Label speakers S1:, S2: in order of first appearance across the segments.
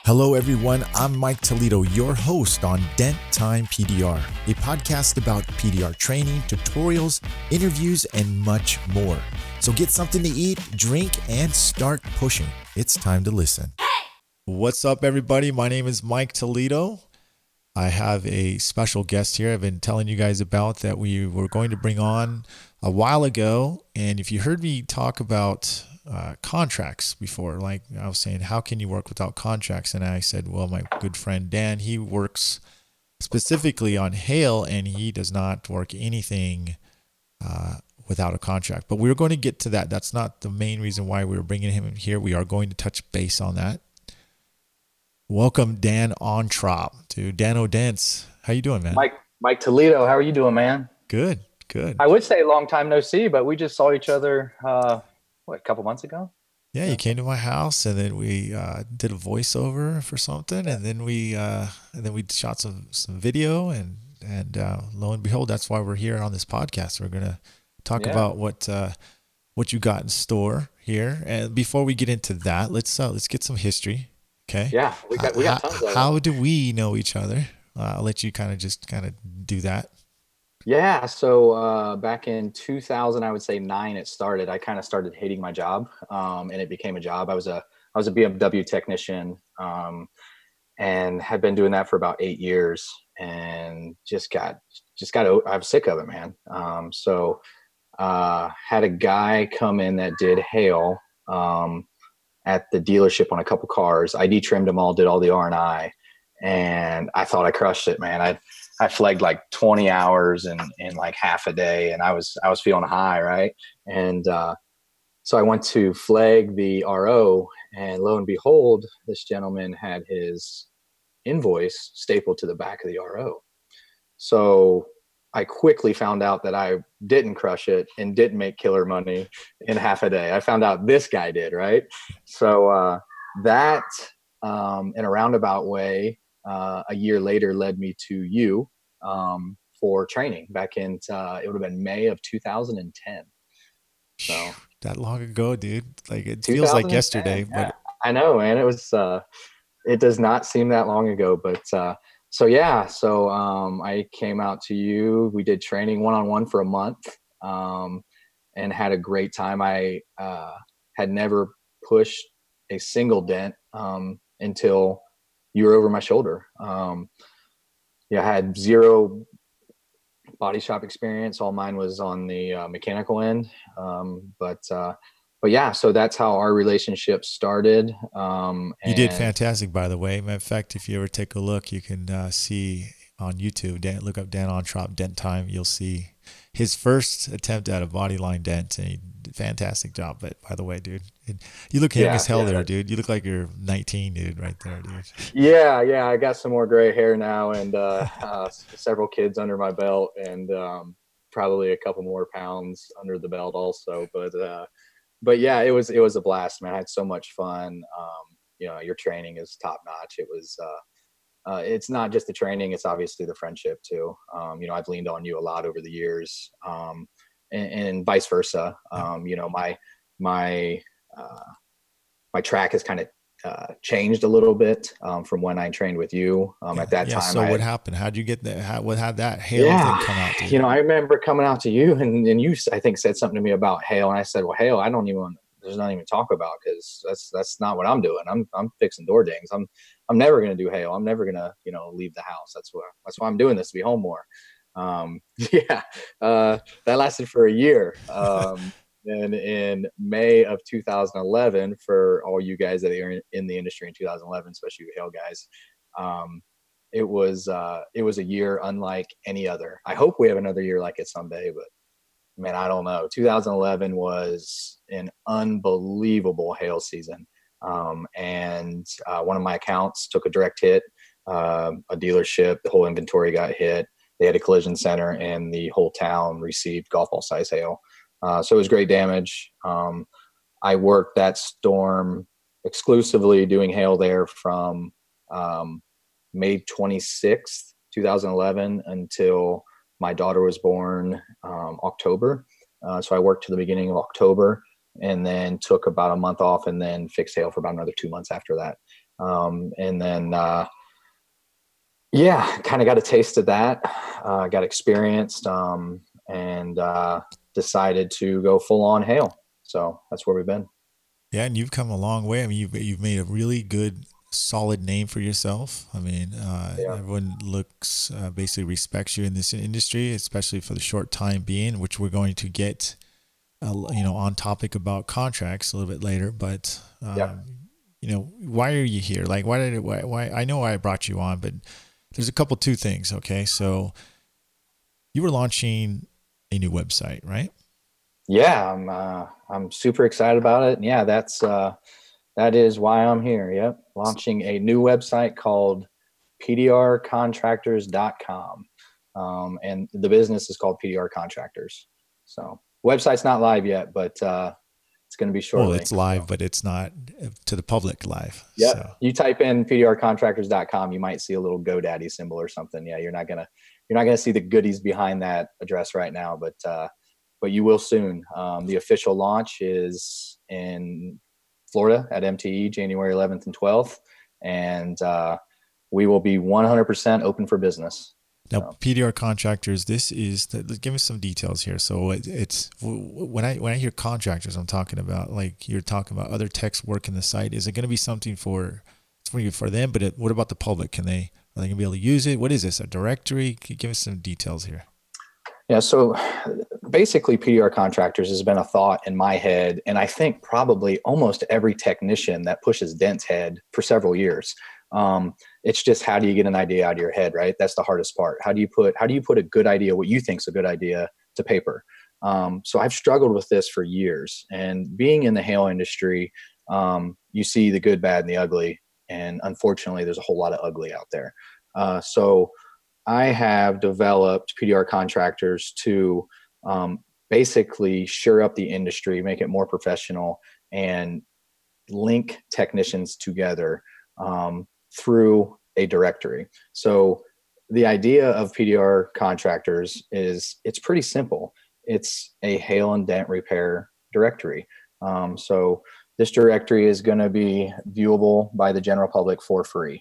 S1: Hello, everyone. I'm Mike Toledo, your host on Dent Time PDR, a podcast about PDR training, tutorials, interviews, and much more. So get something to eat, drink, and start pushing. It's time to listen. What's up, everybody? My name is Mike Toledo. I have a special guest here I've been telling you guys about that we were going to bring on a while ago. And if you heard me talk about contracts before, like I was saying, how can you work without contracts? And I said, well, my good friend Dan, he works specifically on hail and he does not work anything without a contract. But we were going to get to that. That's not the main reason why we were bringing him in here. We are going to touch base on that. Welcome, Dan Ontrop, to Dan O'Dents. How you doing, man?
S2: Mike Toledo, how are you doing, man?
S1: Good.
S2: I would say long time no see, but we just saw each other, a couple months ago?
S1: Yeah, you came to my house, and then we did a voiceover for something, and then we shot some video, and lo and behold, that's why we're here on this podcast. We're gonna talk about what you got in store here. And before we get into that, let's get some history. Okay.
S2: Yeah, we got tons of it.
S1: How do we know each other? I'll let you kind of do that.
S2: Yeah. So back in 2000, I would say 9, it started. I kind of started hating my job, and it became a job. I was a BMW technician, and had been doing that for about 8 years, and I was sick of it, man. So had a guy come in that did hail at the dealership on a couple cars. I de-trimmed them all, did all the R&I, and I thought I crushed it, man. I flagged like 20 hours in like half a day, and I was feeling high, right? And so I went to flag the RO, and lo and behold, this gentleman had his invoice stapled to the back of the RO. So I quickly found out that I didn't crush it and didn't make killer money in half a day. I found out this guy did, right? So that, in a roundabout way, a year later led me to you for training back in, it would have been May of 2010. So
S1: that long ago, dude. Like it feels like yesterday.
S2: Yeah.
S1: But
S2: I know, man. It was, it does not seem that long ago, but so I came out to you. We did training one-on-one for a month, and had a great time. I had never pushed a single dent until you were over my shoulder. I had zero body shop experience. All mine was on the mechanical end. But yeah, so that's how our relationship started.
S1: You did fantastic, by the way. Matter of fact, if you ever take a look, you can see on YouTube, look up Dan Ontrop Dent Time. You'll see his first attempt at a bodyline dent, and he did a fantastic job. But by the way, dude, you look young as hell there, dude. You look like you're 19, dude, right there, dude.
S2: Yeah, I got some more gray hair now, and several kids under my belt, and probably a couple more pounds under the belt also. But yeah, it was a blast, man. I had so much fun. Your training is top notch. It was, it's not just the training, it's obviously the friendship too. I've leaned on you a lot over the years, and vice versa. My track has kind of changed a little bit from when I trained with you at that time.
S1: So what happened? How'd you get there? How'd that hail thing come out to you?
S2: I remember coming out to you, and you, I think, said something to me about hail, and I said, well, hail, there's not even talk about, because that's not what I'm doing. I'm fixing door dings. I'm never going to do hail. I'm never going to, leave the house. That's why I'm doing this, to be home more. That lasted for a year. And in May of 2011, for all you guys that are in the industry in 2011, especially you hail guys, it was a year unlike any other. I hope we have another year like it someday, but man, I don't know. 2011 was an unbelievable hail season. And one of my accounts took a direct hit, a dealership, the whole inventory got hit. They had a collision center, and the whole town received golf ball size hail. So it was great damage. I worked that storm exclusively doing hail there from May 26th, 2011 until my daughter was born October. So I worked to the beginning of October, and then took about a month off, and then fixed hail for about another 2 months after that. And then, yeah, kind of got a taste of that, got experienced, and decided to go full on hail. So that's where we've been.
S1: Yeah, and you've come a long way. I mean, you've made a really good, solid name for yourself. I mean,
S2: Yeah.
S1: everyone looks basically respects you in this industry, especially for the short time being, which we're going to get, on topic about contracts a little bit later. But
S2: Yeah.
S1: why are you here? Like, why? I know why I brought you on, but there's two things. Okay, so you were launching a new website, right?
S2: Yeah. I'm super excited about it. And yeah, that is why I'm here. Yep. Launching a new website called pdrcontractors.com. And the business is called PDR Contractors. So website's not live yet, but it's going to be
S1: Well,
S2: shortly.
S1: it's live,
S2: So,
S1: but it's not to the public live.
S2: yeah.
S1: So
S2: You type in pdrcontractors.com, you might see a little GoDaddy symbol or something. Yeah. You're not going to see the goodies behind that address right now, but you will soon. The official launch is in Florida at MTE, January 11th and 12th. And we will be 100% open for business.
S1: now,
S2: So,
S1: PDR contractors. Give me some details here. So it's when I hear contractors, I'm talking about like you're talking about other techs working the site. Is it going to be something for them? But what about the public? Are they going to be able to use it? What is this? A directory? Can you give us some details here?
S2: yeah. So basically, PDR Contractors has been a thought in my head, and I think probably almost every technician that pushes Dent's head for several years. It's just, how do you get an idea out of your head, right? That's the hardest part. How do you put a good idea, what you think is a good idea, to paper? So I've struggled with this for years, and being in the hail industry, you see the good, bad, and the ugly, and unfortunately, there's a whole lot of ugly out there. So I have developed PDR Contractors to basically shore up the industry, make it more professional, and link technicians together through a directory. So the idea of PDR Contractors is, it's pretty simple. It's a hail and dent repair directory. So this directory is going to be viewable by the general public for free.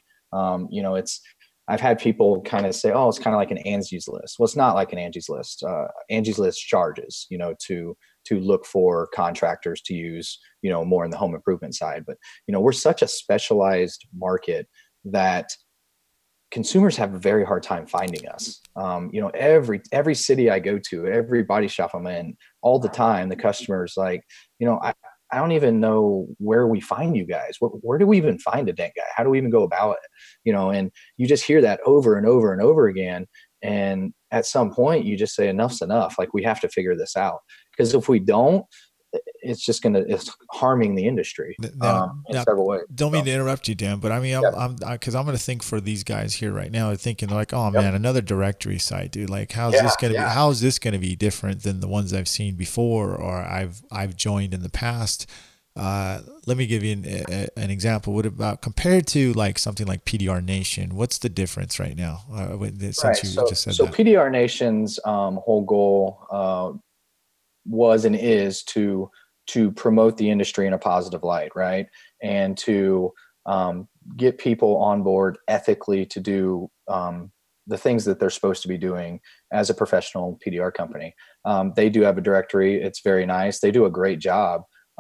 S2: I've had people kind of say, "Oh, it's kind of like an Angie's List." Well, it's not like an Angie's List. Angie's List charges, to look for contractors to use, more in the home improvement side. But we're such a specialized market that consumers have a very hard time finding us. Every city I go to, every body shop I'm in, all the time, the customer's like, I don't even know where we find you guys. Where do we even find a dent guy? How do we even go about it? And you just hear that over and over and over again. And at some point you just say, enough's enough. Like, we have to figure this out, because if we don't, it's harming the industry in several ways.
S1: Don't
S2: So,
S1: mean to interrupt you, Dan, but I mean,
S2: yeah.
S1: because I'm going to think for these guys here right now, they're thinking like, oh
S2: Yep.
S1: man, another directory site, dude. Like, how's
S2: Yeah,
S1: this going to be?
S2: yeah.
S1: How is this going to be different than the ones I've seen before or I've joined in the past? Let me give you an example. What about compared to like something like PDR Nation? What's the difference right now? Since
S2: Right.
S1: you
S2: So,
S1: just said
S2: so
S1: that.
S2: PDR Nation's whole goal was and is to promote the industry in a positive light, right? And to get people on board ethically to do the things that they're supposed to be doing as a professional PDR company. They do have a directory. It's very nice. They do a great job.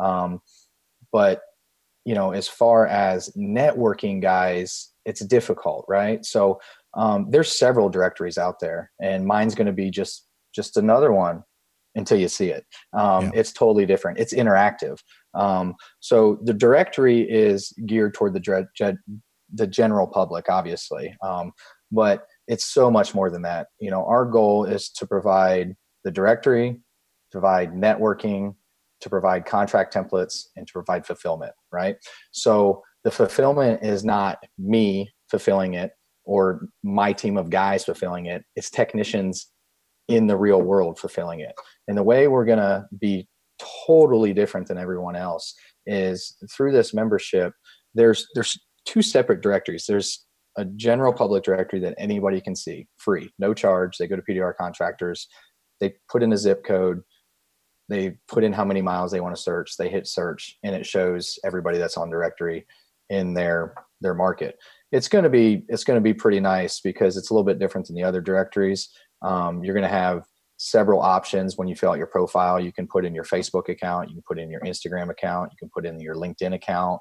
S2: But as far as networking guys, it's difficult, right? So there's several directories out there, and mine's going to be just another one until you see it.
S1: Yeah.
S2: It's totally different. It's interactive. So the directory is geared toward the general public, obviously, but it's so much more than that. Our goal is to provide the directory, to provide networking, to provide contract templates, and to provide fulfillment, right? So the fulfillment is not me fulfilling it or my team of guys fulfilling it. It's technicians in the real world fulfilling it. And the way we're going to be totally different than everyone else is through this membership. There's two separate directories. There's a general public directory that anybody can see, free, no charge. They go to PDR Contractors, they put in a zip code, they put in how many miles they want to search, they hit search, and it shows everybody that's on directory. in their market. It's going to be pretty nice because it's a little bit different than the other directories. You're going to have several options when you fill out your profile. You can put in your Facebook account, you can put in your Instagram account, you can put in your LinkedIn account.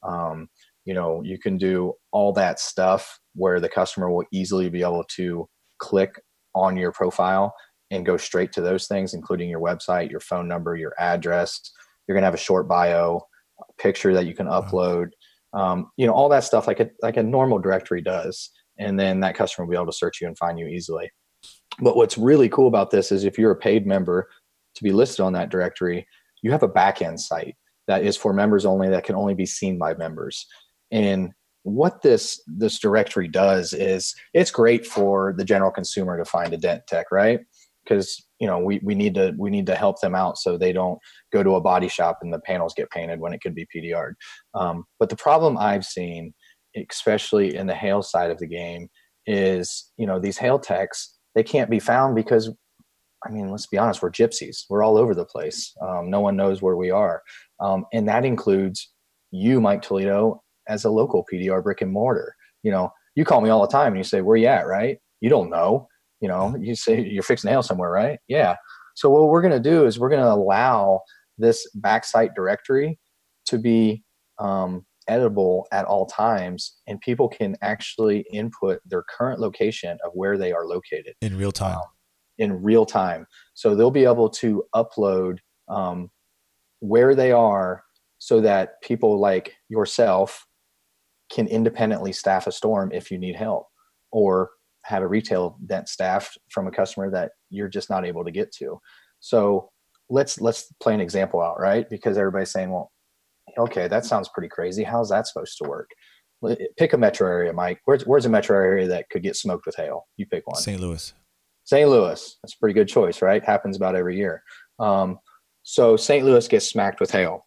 S2: You can do all that stuff where the customer will easily be able to click on your profile and go straight to those things, including your website, your phone number, your address. You're going to have a short bio, a picture that you can upload, all that stuff like a normal directory does. And then that customer will be able to search you and find you easily. But what's really cool about this is if you're a paid member to be listed on that directory, you have a back-end site that is for members only, that can only be seen by members. And what this directory does is it's great for the general consumer to find a dent tech, right? Because we need to help them out so they don't go to a body shop and the panels get painted when it could be PDR'd. But the problem I've seen, especially in the hail side of the game, is these hail techs, they can't be found because, let's be honest, we're gypsies. We're all over the place. No one knows where we are. And that includes you, Mike Toledo, as a local PDR brick and mortar. You call me all the time and you say, where you at, right? You don't know. You say you're fixing hail somewhere, right? Yeah. So what we're going to do is we're going to allow this backsite directory to be editable at all times, and people can actually input their current location of where they are located
S1: in real time.
S2: So they'll be able to upload where they are so that people like yourself can independently staff a storm if you need help, or have a retail dent staffed from a customer that you're just not able to get to. So let's play an example out, right? Because everybody's saying, well, okay, that sounds pretty crazy. How's that supposed to work? Pick a metro area, Mike. Where's a metro area that could get smoked with hail? You pick one.
S1: St. Louis.
S2: St. Louis. That's a pretty good choice, right? Happens about every year. So St. Louis gets smacked with hail.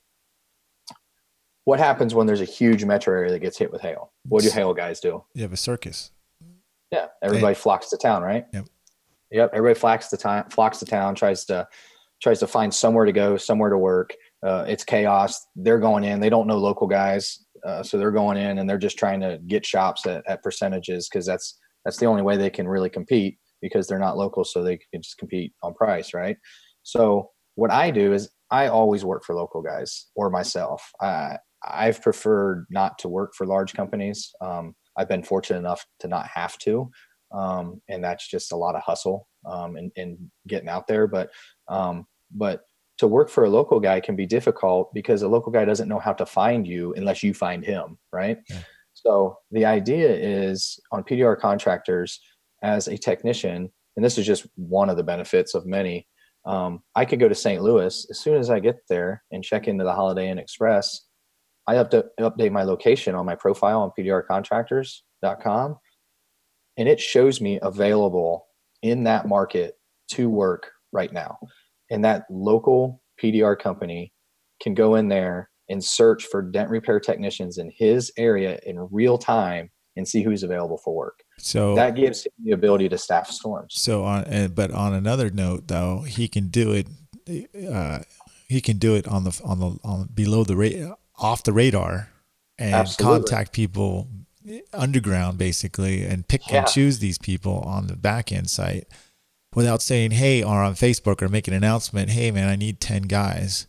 S2: What happens when there's a huge metro area that gets hit with hail? What do hail guys do?
S1: You have a circus.
S2: Yeah, everybody flocks to town, right? Yep. Everybody flocks to town, tries to find somewhere to go, somewhere to work. It's chaos. They're going in. They don't know local guys, so they're going in and they're just trying to get shops at percentages, because that's the only way they can really compete, because they're not local, so they can just compete on price, right? So what I do is I always work for local guys or myself. I've preferred not to work for large companies. I've been fortunate enough to not have to, and that's just a lot of hustle and getting out there. But to work for a local guy can be difficult, because a local guy doesn't know how to find you unless you find him, right? Yeah. So the idea is, on PDR Contractors, as a technician, and this is just one of the benefits of many, I could go to St. Louis. As soon as I get there and check into the Holiday Inn Express, I have to update my location on my profile on pdrcontractors.com, and it shows me available in that market to work right now. And that local PDR company can go in there and search for dent repair technicians in his area in real time and see who's available for work. So that gives him the ability to staff storms.
S1: So but on another note, though, he can do it. He can do it on below the off the radar, and Absolutely. Contact people underground, basically, and pick and choose these people on the back end site without saying, hey, or on Facebook, or make an announcement, hey man, I need 10 guys.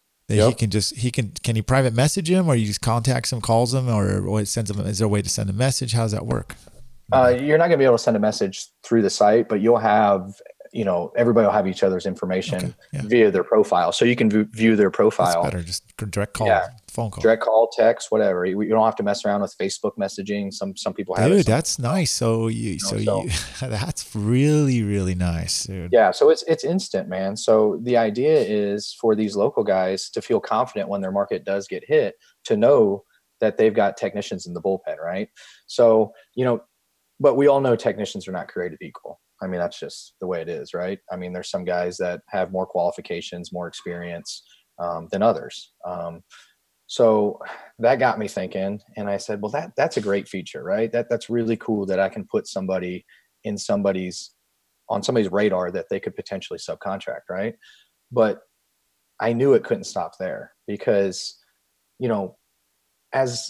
S1: That can he private message him, or you just contacts him, calls him, or sends him? Is there a way to send a message? How does that work?
S2: You're not going to be able to send a message through the site, but you'll have, everybody will have each other's information via their profile. So you can view their profile. That's
S1: better. Just direct call, phone call.
S2: Direct call, text, whatever. You don't have to mess around with Facebook messaging. Some people have it.
S1: Dude, that's nice. So that's really, really nice, dude.
S2: Yeah. So it's instant, man. So the idea is for these local guys to feel confident when their market does get hit, to know that they've got technicians in the bullpen, right? So, but we all know technicians are not created equal. That's just the way it is, right? There's some guys that have more qualifications, more experience than others. So that got me thinking, and I said, well, that's a great feature, right? That's really cool that I can put somebody on somebody's radar that they could potentially subcontract, right? But I knew it couldn't stop there, because, as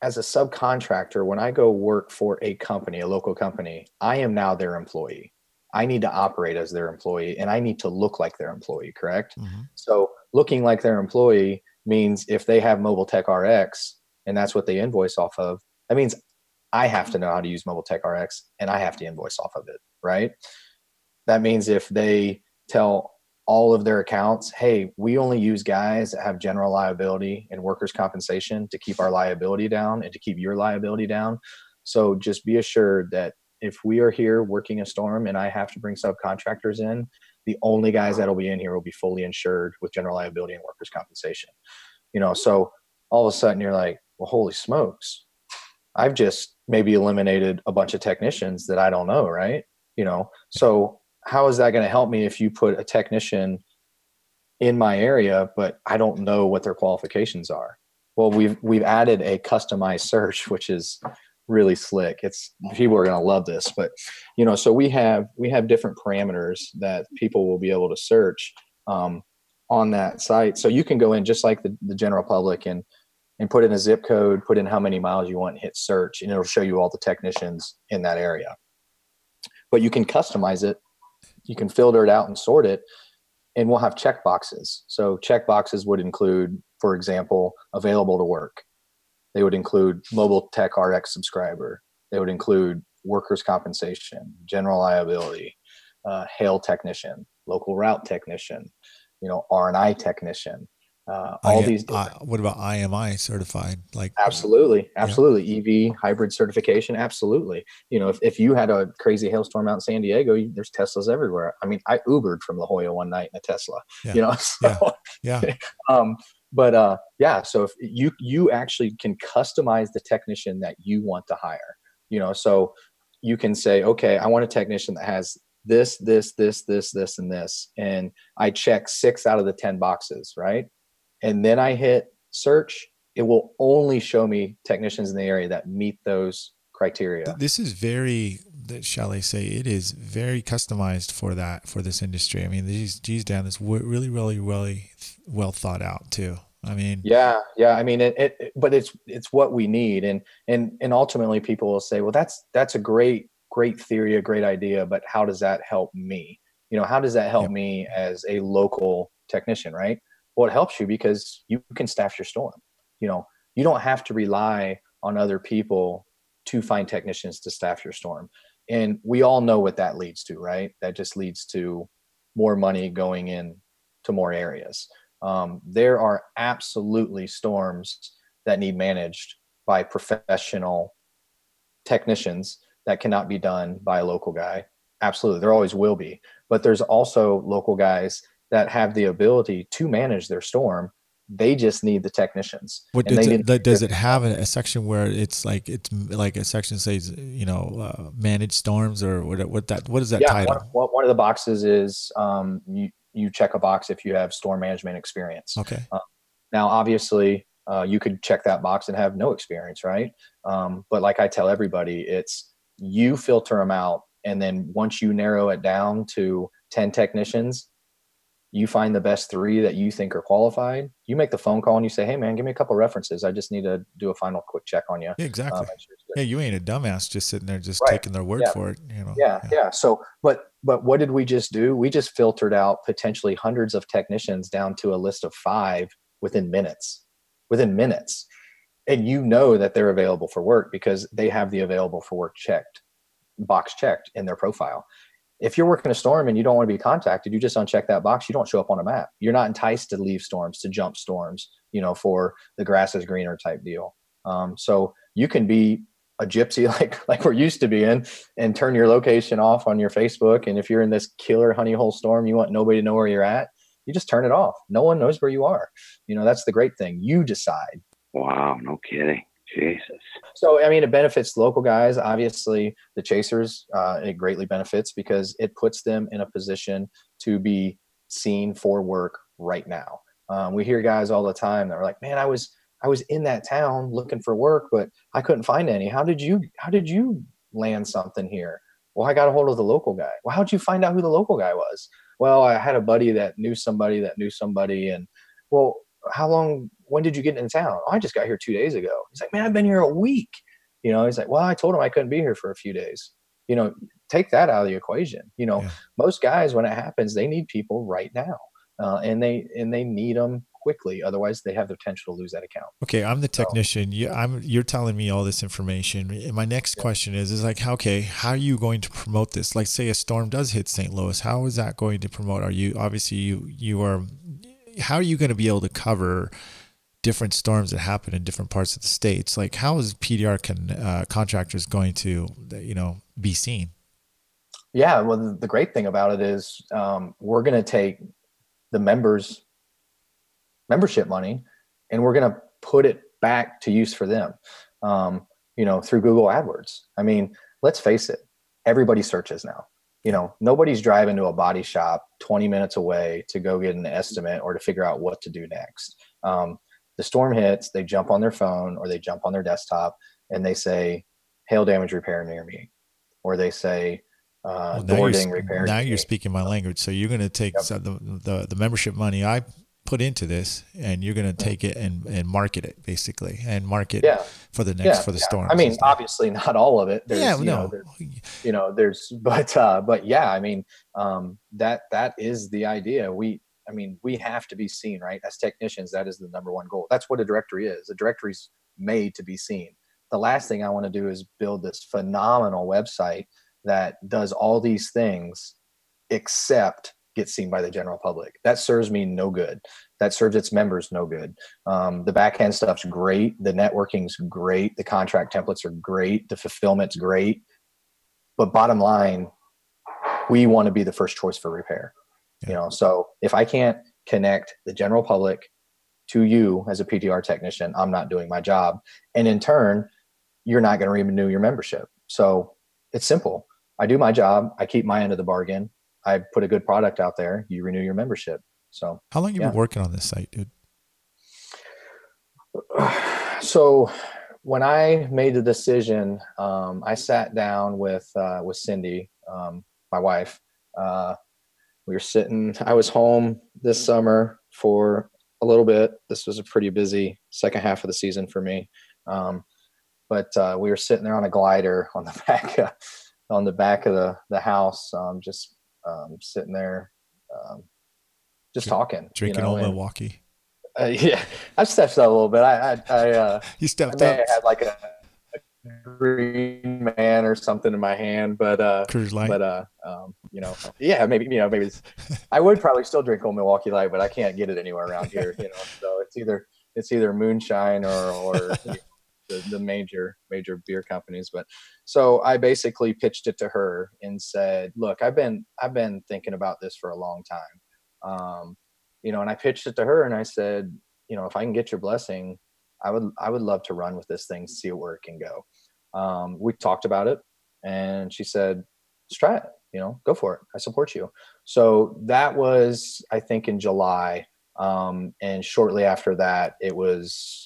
S2: as a subcontractor, when I go work for a company, a local company, I am now their employee. I need to operate as their employee, and I need to look like their employee, correct?
S1: Mm-hmm.
S2: So looking like their employee means if they have Mobile Tech RX and that's what they invoice off of, that means I have to know how to use Mobile Tech RX and I have to invoice off of it, right? That means if they tell all of their accounts, hey, we only use guys that have general liability and workers' compensation to keep our liability down and to keep your liability down. So just be assured that if we are here working a storm and I have to bring subcontractors in, the only guys that'll be in here will be fully insured with general liability and workers' compensation. So all of a sudden you're like, well, holy smokes, I've just maybe eliminated a bunch of technicians that I don't know, right? So how is that going to help me if you put a technician in my area, but I don't know what their qualifications are? Well, we've added a customized search, which is really slick. People are going to love this, but so we have different parameters that people will be able to search on that site. So you can go in just like the general public and put in a zip code, put in how many miles you want, and hit search, and it'll show you all the technicians in that area. But you can customize it. You can filter it out and sort it, and we'll have check boxes. So check boxes would include, for example, available to work. They would include Mobile Tech RX subscriber. They would include workers' compensation, general liability, hail technician, local route technician, R&I technician. These.
S1: What about IMI certified?
S2: Absolutely. EV hybrid certification. Absolutely. If you had a crazy hailstorm out in San Diego, there's Teslas everywhere. I mean, I Ubered from La Jolla one night in a Tesla.
S1: Yeah.
S2: So if you actually can customize the technician that you want to hire. So you can say, okay, I want a technician that has this, and this, and I check 6 out of the 10 boxes, right? And then I hit search, it will only show me technicians in the area that meet those criteria.
S1: This is shall I say, it is very customized for this industry. I mean, Dan, it's really, really, really well thought out too. I mean,
S2: yeah. I mean, but it's what we need. And ultimately people will say, well, that's a great theory, a great idea, but how does that help me? How does that help me as a local technician, right? Well, it helps you because you can staff your storm. You don't have to rely on other people to find technicians to staff your storm. And we all know what that leads to, right? That just leads to more money going in to more areas. There are absolutely storms that need managed by professional technicians that cannot be done by a local guy. Absolutely. There always will be. But there's also local guys that have the ability to manage their storm. They just need the technicians.
S1: Does it have a section where it's like a section says, manage storms, or what is that title?
S2: One of the boxes is you check a box if you have storm management experience.
S1: Okay.
S2: Now, obviously, you could check that box and have no experience, right? But like I tell everybody, it's you filter them out, and then once you narrow it down to 10 technicians, you find the best 3 that you think are qualified. You make the phone call and you say, hey man, give me a couple references. I just need to do a final quick check on you.
S1: Yeah, exactly. Sure you ain't a dumbass just sitting there just taking their word for it.
S2: Yeah. So, but what did we just do? We just filtered out potentially hundreds of technicians down to a list of 5 within minutes. And that they're available for work because they have the available for work box checked in their profile. If you're working a storm and you don't want to be contacted, you just uncheck that box. You don't show up on a map. You're not enticed to leave storms, to jump storms, for the grass is greener type deal. So you can be a gypsy like we're used to being and turn your location off on your Facebook. And if you're in this killer honey hole storm, you want nobody to know where you're at, you just turn it off. No one knows where you are. That's the great thing. You decide.
S3: Wow. No kidding. Jesus.
S2: So, I mean, it benefits local guys. Obviously, the chasers, it greatly benefits because it puts them in a position to be seen for work right now. We hear guys all the time that are like, man, I was in that town looking for work, but I couldn't find any. How did you land something here? Well, I got a hold of the local guy. Well, how'd you find out who the local guy was? Well, I had a buddy that knew somebody. And well, when did you get in town? Oh, I just got here 2 days ago. He's like, man, I've been here a week. He's like, well, I told him I couldn't be here for a few days. Take that out of the equation. Most guys, when it happens, they need people right now. And they need them quickly. Otherwise they have the potential to lose that account.
S1: Okay. I'm the technician. You're telling me all this information. And my next question is like, how are you going to promote this? Like, say a storm does hit St. Louis. How is that going to promote? How are you going to be able to cover different storms that happen in different parts of the states? Like, how is PDR contractors going to, be seen?
S2: Yeah. Well, the great thing about it is, we're going to take the membership money and we're going to put it back to use for them, through Google AdWords. I mean, let's face it, everybody searches now. Nobody's driving to a body shop 20 minutes away to go get an estimate or to figure out what to do next. The storm hits, they jump on their phone or they jump on their desktop and they say, hail damage repair near me. Or they say, door ding repair.
S1: Now you're speaking my language. So you're going to take the membership money I put into this and you're going to take it and market it basically and market for the next, for the storm.
S2: I mean, obviously not all of it. There's, but yeah, I mean, that is the idea. We have to be seen, right? As technicians, that is the number one goal. That's what a directory is. A directory's made to be seen. The last thing I want to do is build this phenomenal website that does all these things except get seen by the general public. That serves me no good. That serves its members no good. The back end stuff's great. The networking's great. The contract templates are great. The fulfillment's great. But bottom line, we want to be the first choice for repair. So if I can't connect the general public to you as a PDR technician, I'm not doing my job. And in turn, you're not going to renew your membership. So it's simple. I do my job. I keep my end of the bargain. I put a good product out there. You renew your membership. So
S1: how long have you been working on this site, dude?
S2: So when I made the decision, I sat down with Cindy, my wife. We were sitting, I was home this summer for a little bit. This was a pretty busy second half of the season for me. But we were sitting there on a glider on the back of the house, just sitting there, just talking.
S1: Drinking old Milwaukee.
S2: Yeah, I stepped up a little bit.
S1: You stepped
S2: I
S1: up.
S2: I had like a Green Man or something in my hand, but
S1: Coors Light.
S2: Maybe I would probably still drink old Milwaukee Light, but I can't get it anywhere around here. So it's either moonshine or the major beer companies. But so I basically pitched it to her and said, look, I've been thinking about this for a long time. And I pitched it to her and I said, if I can get your blessing, I would love to run with this thing, see where it can go. We talked about it and she said, let's try it, go for it. I support you. So that was, I think, in July. And shortly after that, it was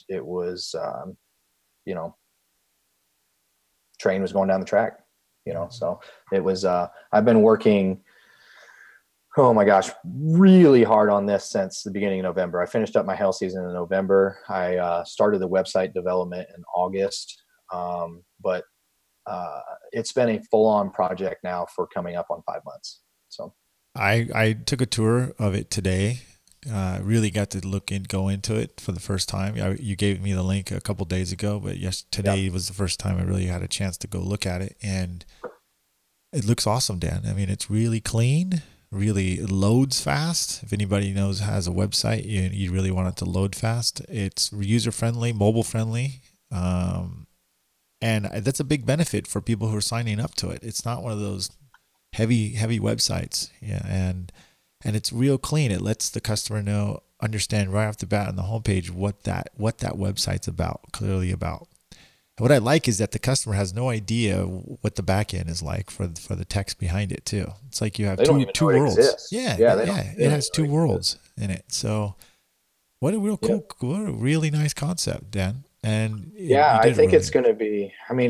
S2: train was going down the track, so it was, I've been working, oh my gosh, really hard on this since the beginning of November. I finished up my hail season in November. I started the website development in August. But it's been a full-on project now for coming up on 5 months. So
S1: I took a tour of it today. Really got to go into it for the first time. You gave me the link a couple days ago, but today was the first time I really had a chance to go look at it, and it looks awesome, Dan. I mean, it's really clean, really loads fast. If anybody has a website, you really want it to load fast. It's user-friendly, mobile-friendly, and that's a big benefit for people who are signing up to it. It's not one of those heavy websites, and it's real clean. It lets the customer understand right off the bat on the homepage what that website's clearly about. And what I like is that the customer has no idea what the back end is like for the text behind it too. It's like you have two worlds. It has two worlds in it. So what a real cool, what a really nice concept, Dan. And
S2: I think it's going to be, I mean,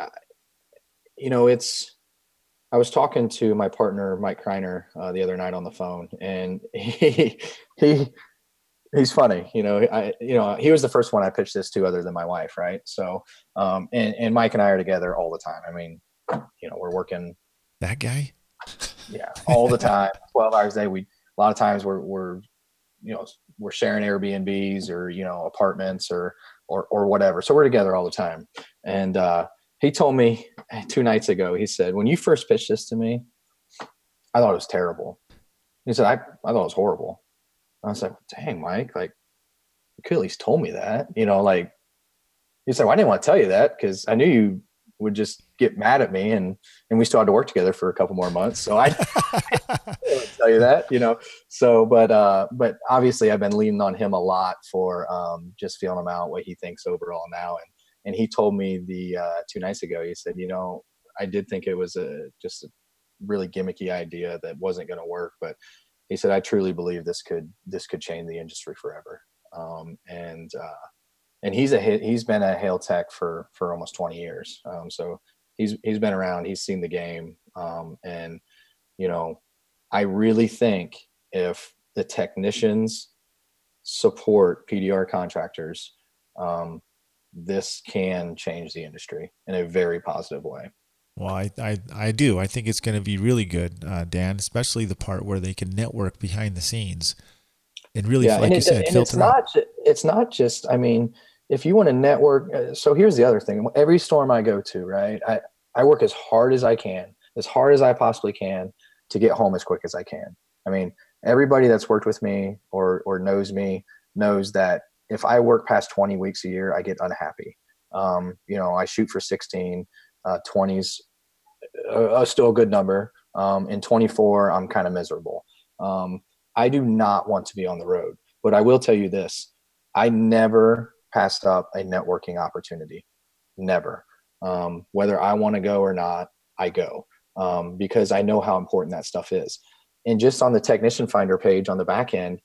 S2: I was talking to my partner, Mike Kreiner, the other night on the phone, and he he's funny. He was the first one I pitched this to other than my wife. Right. So, and Mike and I are together all the time. I mean, we're working
S1: That guy?
S2: all the time, 12 hours a day. A lot of times we're sharing Airbnbs or, apartments or whatever. So we're together all the time. And, he told me 2 nights ago, he said, when you first pitched this to me, I thought it was terrible. He said, I thought it was horrible. I was like, dang, Mike, like, you could at least told me that, like, he said, well, I didn't want to tell you that because I knew you would just get mad at me, and we still had to work together for a couple more months. So I didn't tell you that, so, but obviously I've been leaning on him a lot for, just feeling him out, what he thinks overall now. And he told me 2 nights ago, he said, I did think it was just a really gimmicky idea that wasn't going to work, but he said, I truly believe this could change the industry forever. And he's been a Hail Tech for almost 20 years. So he's been around, he's seen the game. And, I really think if the technicians support PDR contractors, this can change the industry in a very positive way.
S1: Well, I do. I think it's going to be really good, Dan, especially the part where they can network behind the scenes and really, like you said, filter out.
S2: It's not just, I mean, if you want to network, so here's the other thing. Every storm I go to, right, I work as hard as I can, as hard as I possibly can to get home as quick as I can. I mean, everybody that's worked with me or knows me knows that if I work past 20 weeks a year, I get unhappy. I shoot for 16, 20's still a good number. In 24, I'm kind of miserable. I do not want to be on the road, but I will tell you this. I never passed up a networking opportunity. Never. Whether I want to go or not, I go, because I know how important that stuff is. And just on the Technician Finder page on the back end,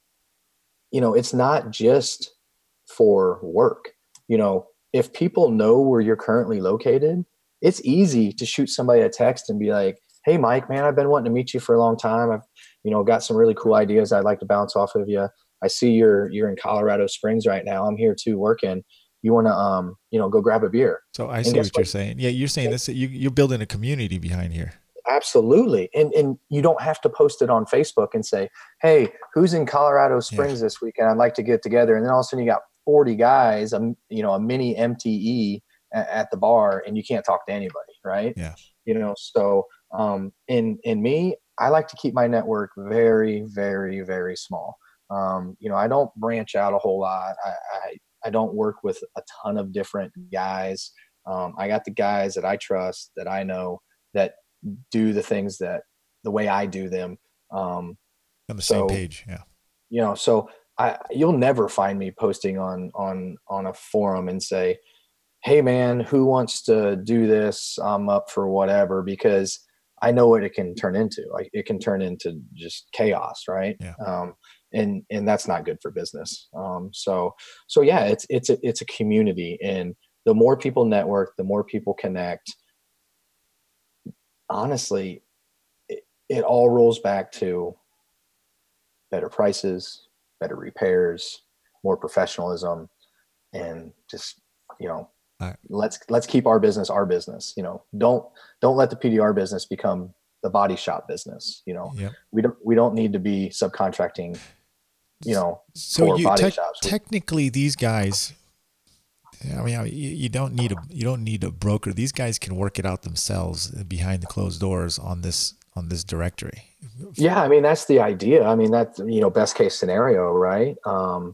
S2: it's not just for work. If people know where you're currently located, it's easy to shoot somebody a text and be like, hey, Mike, man, I've been wanting to meet you for a long time. I've, got some really cool ideas I'd like to bounce off of you. I see you're in Colorado Springs right now. I'm here too working. You want to, go grab a beer.
S1: So I see what you're saying. Yeah. You're saying this, you're building a community behind here.
S2: Absolutely. And you don't have to post it on Facebook and say, hey, who's in Colorado Springs this weekend? I'd like to get together. And then all of a sudden you got 40 guys, a mini MTE at the bar, and you can't talk to anybody. Right.
S1: Yeah.
S2: So, in me, I like to keep my network very, very, very small. I don't branch out a whole lot. I don't work with a ton of different guys. I got the guys that I trust, that I know, that do the things that the way I do them.
S1: On the same page. Yeah.
S2: So you'll never find me posting on a forum and say, hey man, who wants to do this? I'm up for whatever, because I know what it can turn into. Like, it can turn into just chaos. Right.
S1: Yeah.
S2: And that's not good for business. So yeah, it's a community, and the more people network, the more people connect. Honestly, it all rolls back to better prices, better repairs, more professionalism, and just, let's keep our business. Don't let the PDR business become the body shop business.
S1: Yep.
S2: We don't need to be subcontracting,
S1: so
S2: for body shops.
S1: Technically, these guys, I mean, you don't need a broker. These guys can work it out themselves behind the closed doors on this directory.
S2: Yeah, I mean, that's the idea. I mean, that's best case scenario, right? I'll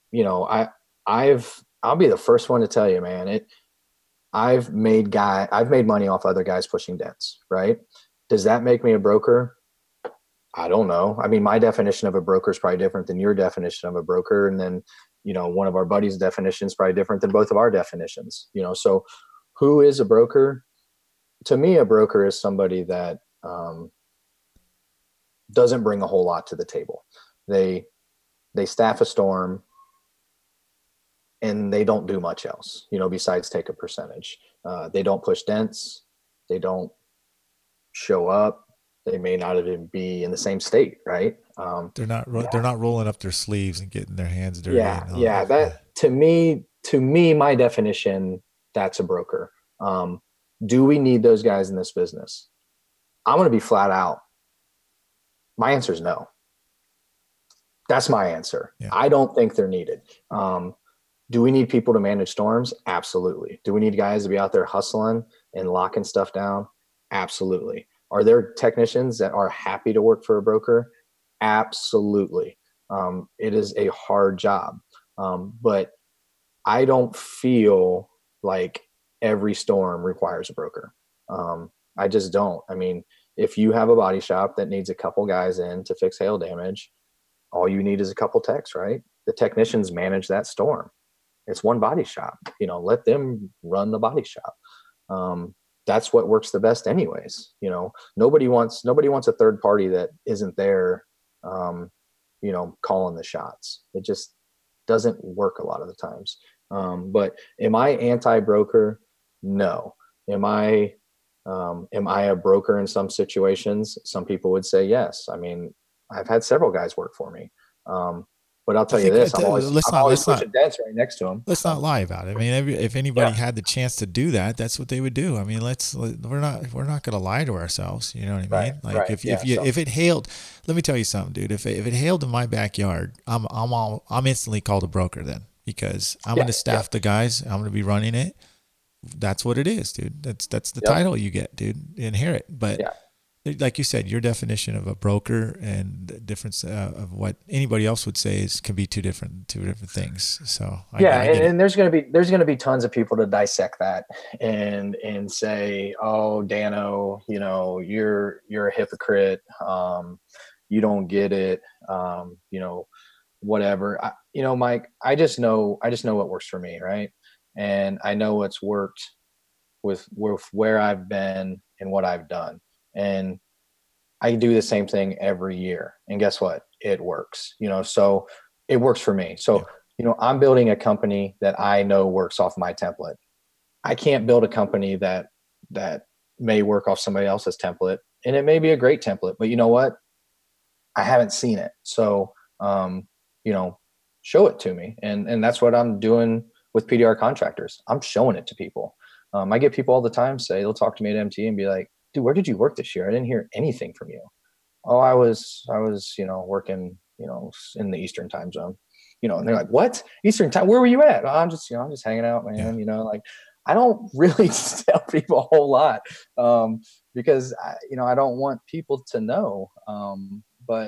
S2: be the first one to tell you, man. I've made money off other guys pushing dents, right? Does that make me a broker? I don't know. I mean, my definition of a broker is probably different than your definition of a broker, and then one of our buddies' definition is probably different than both of our definitions. So who is a broker? To me, a broker is somebody that doesn't bring a whole lot to the table. They staff a storm, and they don't do much else, besides take a percentage. They don't push dents. They don't show up. They may not even be in the same state, right?
S1: They're not rolling up their sleeves and getting their hands dirty.
S2: Yeah. That to me, my definition, that's a broker. Do we need those guys in this business? I'm going to be flat out. My answer is no. That's my answer. Yeah. I don't think they're needed. Do we need people to manage storms? Absolutely. Do we need guys to be out there hustling and locking stuff down? Absolutely. Are there technicians that are happy to work for a broker? Absolutely. It is a hard job. But I don't feel like every storm requires a broker. I just don't. I mean, if you have a body shop that needs a couple guys in to fix hail damage, all you need is a couple techs, right? The technicians manage that storm. It's one body shop, let them run the body shop. That's what works the best anyways. Nobody wants a third party that isn't there, calling the shots. It just doesn't work a lot of the times. But am I anti-broker? No. Am I a broker in some situations? Some people would say yes. I mean, I've had several guys work for me. But I'll tell you this, I'm always pushing dents right next to them.
S1: Let's not lie about it. I mean, if anybody had the chance to do that, that's what they would do. I mean, we're not going to lie to ourselves. You know what I mean? Like if it hailed, let me tell you something, dude. If it hailed in my backyard, I'm instantly called a broker then, because I'm going to staff the guys. I'm going to be running it. That's what it is, dude. That's the title you get, dude. You inherit. But like you said, your definition of a broker and the difference of what anybody else would say can be two different things. So
S2: and there's gonna be tons of people to dissect that and say, oh, Dano, you're a hypocrite. You don't get it. Whatever. Mike, I just know what works for me, right? And I know what's worked with where I've been and what I've done. And I do the same thing every year. And guess what? It works, so it works for me. So, I'm building a company that I know works off my template. I can't build a company that may work off somebody else's template, and it may be a great template, but you know what? I haven't seen it. So, show it to me. And that's what I'm doing with PDR contractors. I'm showing it to people. I get people all the time they'll talk to me at MT and be like, dude, where did you work this year? I didn't hear anything from you. Oh, I was, working, in the Eastern time zone, and they're like, what? Eastern time? Where were you at? Oh, I'm just hanging out, man. Yeah. I don't really tell people a whole lot, because I don't want people to know. But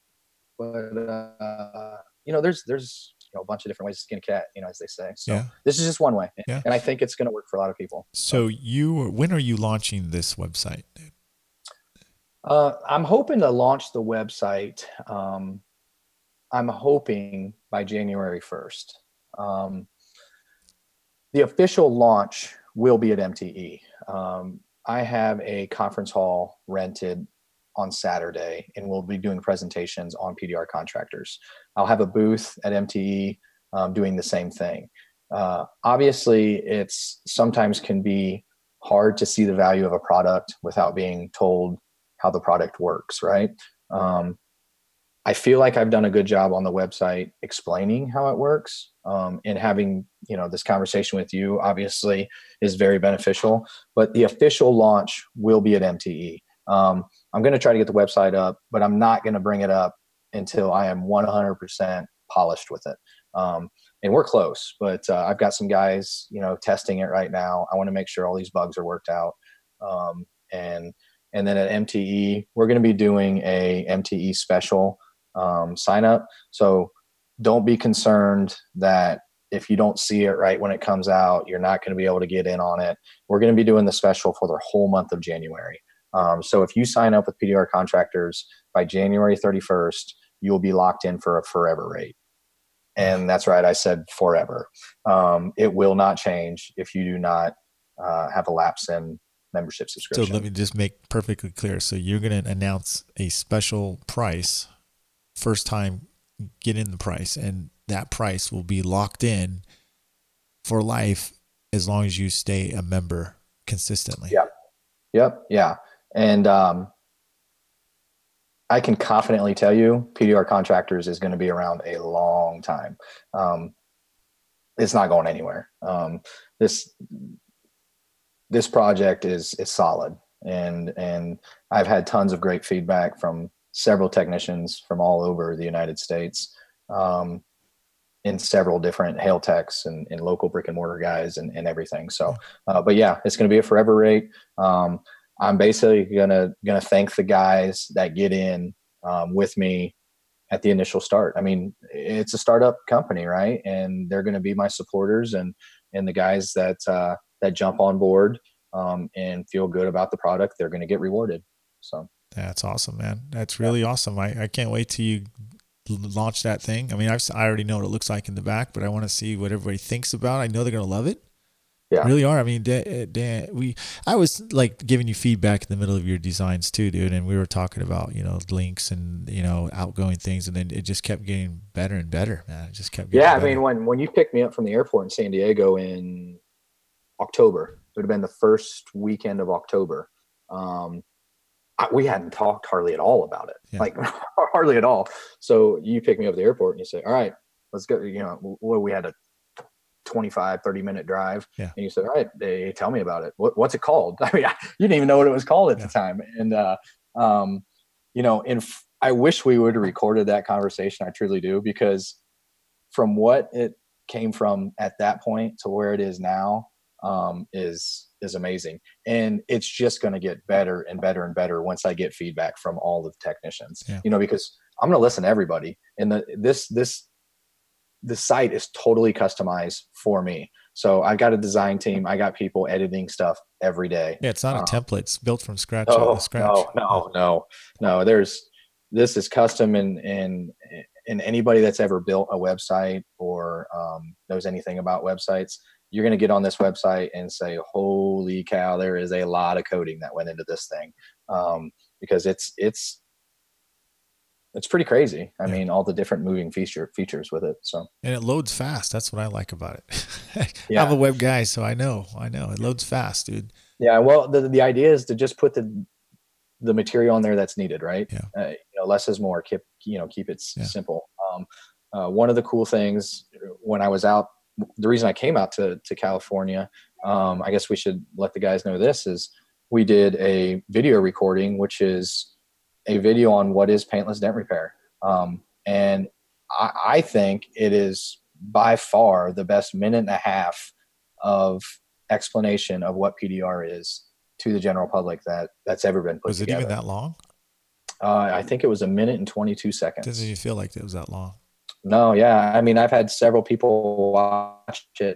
S2: there's a bunch of different ways to skin a cat, as they say. So this is just one way. Yeah. And I think it's going to work for a lot of people.
S1: So when are you launching this website?
S2: I'm hoping to launch the website. I'm hoping by January 1st. The official launch will be at MTE. I have a conference hall rented on Saturday, and we'll be doing presentations on PDR contractors. I'll have a booth at MTE doing the same thing. Obviously, it's sometimes can be hard to see the value of a product without being told how the product works, right? I feel like I've done a good job on the website explaining how it works, and having, this conversation with you obviously is very beneficial, but the official launch will be at MTE. I'm going to try to get the website up, but I'm not going to bring it up until I am 100% polished with it. And we're close, but I've got some guys, testing it right now. I want to make sure all these bugs are worked out. And then at MTE, we're going to be doing a MTE special sign up. So don't be concerned that if you don't see it right when it comes out, you're not going to be able to get in on it. We're going to be doing the special for the whole month of January. So if you sign up with PDR contractors by January 31st, you'll be locked in for a forever rate. And that's right. I said forever. It will not change if you do not have a lapse in membership subscription.
S1: So let me just make perfectly clear. So you're going to announce a special price, first time get in the price, and that price will be locked in for life as long as you stay a member consistently.
S2: Yep. Yeah. And I can confidently tell you PDR Contractors is going to be around a long time. It's not going anywhere. This project is solid, and I've had tons of great feedback from several technicians from all over the United States, in several different hail techs and local brick and mortar guys and everything. So, but yeah, it's going to be a forever rate. I'm basically gonna thank the guys that get in with me at the initial start. I mean, it's a startup company, right? And they're going to be my supporters and the guys that jump on board and feel good about the product. They're going to get rewarded. So
S1: that's awesome, man. That's really awesome. I can't wait till you launch that thing. I mean, I already know what it looks like in the back, but I want to see what everybody thinks about it. I know they're going to love it. Yeah, really are. I mean, Dan, I was like giving you feedback in the middle of your designs too, dude. And we were talking about, links and, outgoing things. And then it just kept getting better and better, man. It just kept getting better.
S2: I mean, when you picked me up from the airport in San Diego in October, it would have been the first weekend of October. We hadn't talked hardly at all about it, like hardly at all. So you pick me up at the airport and you say, all right, let's go. We had a 25-30 minute drive, and you said, all right, they tell me about it. What's it called? I mean, you didn't even know what it was called at the time. And I wish we would have recorded that conversation. I truly do, because from what it came from at that point to where it is now is amazing. And it's just going to get better and better and better once I get feedback from all the technicians, because I'm going to listen to everybody. And the site is totally customized for me. So I've got a design team. I got people editing stuff every day.
S1: Yeah, it's not a template. It's built from scratch.
S2: No. This is custom, and anybody that's ever built a website or knows anything about websites, you're going to get on this website and say, holy cow, there is a lot of coding that went into this thing, because it's pretty crazy. I mean, all the different moving features with it. So,
S1: and it loads fast. That's what I like about it. I'm a web guy, so I know it loads fast, dude.
S2: Yeah. Well, the idea is to just put the material on there that's needed, right?
S1: Yeah.
S2: Less is more. Keep it simple. One of the cool things when I was out, the reason I came out to California, I guess we should let the guys know this, is we did a video recording, which is a video on what is paintless dent repair. And I think it is by far the best minute and a half of explanation of what PDR is to the general public that's ever been put together.
S1: Was it even that long?
S2: I think it was 1 minute and 22 seconds.
S1: Doesn't you feel like it was that long?
S2: No. Yeah. I mean, I've had several people watch it.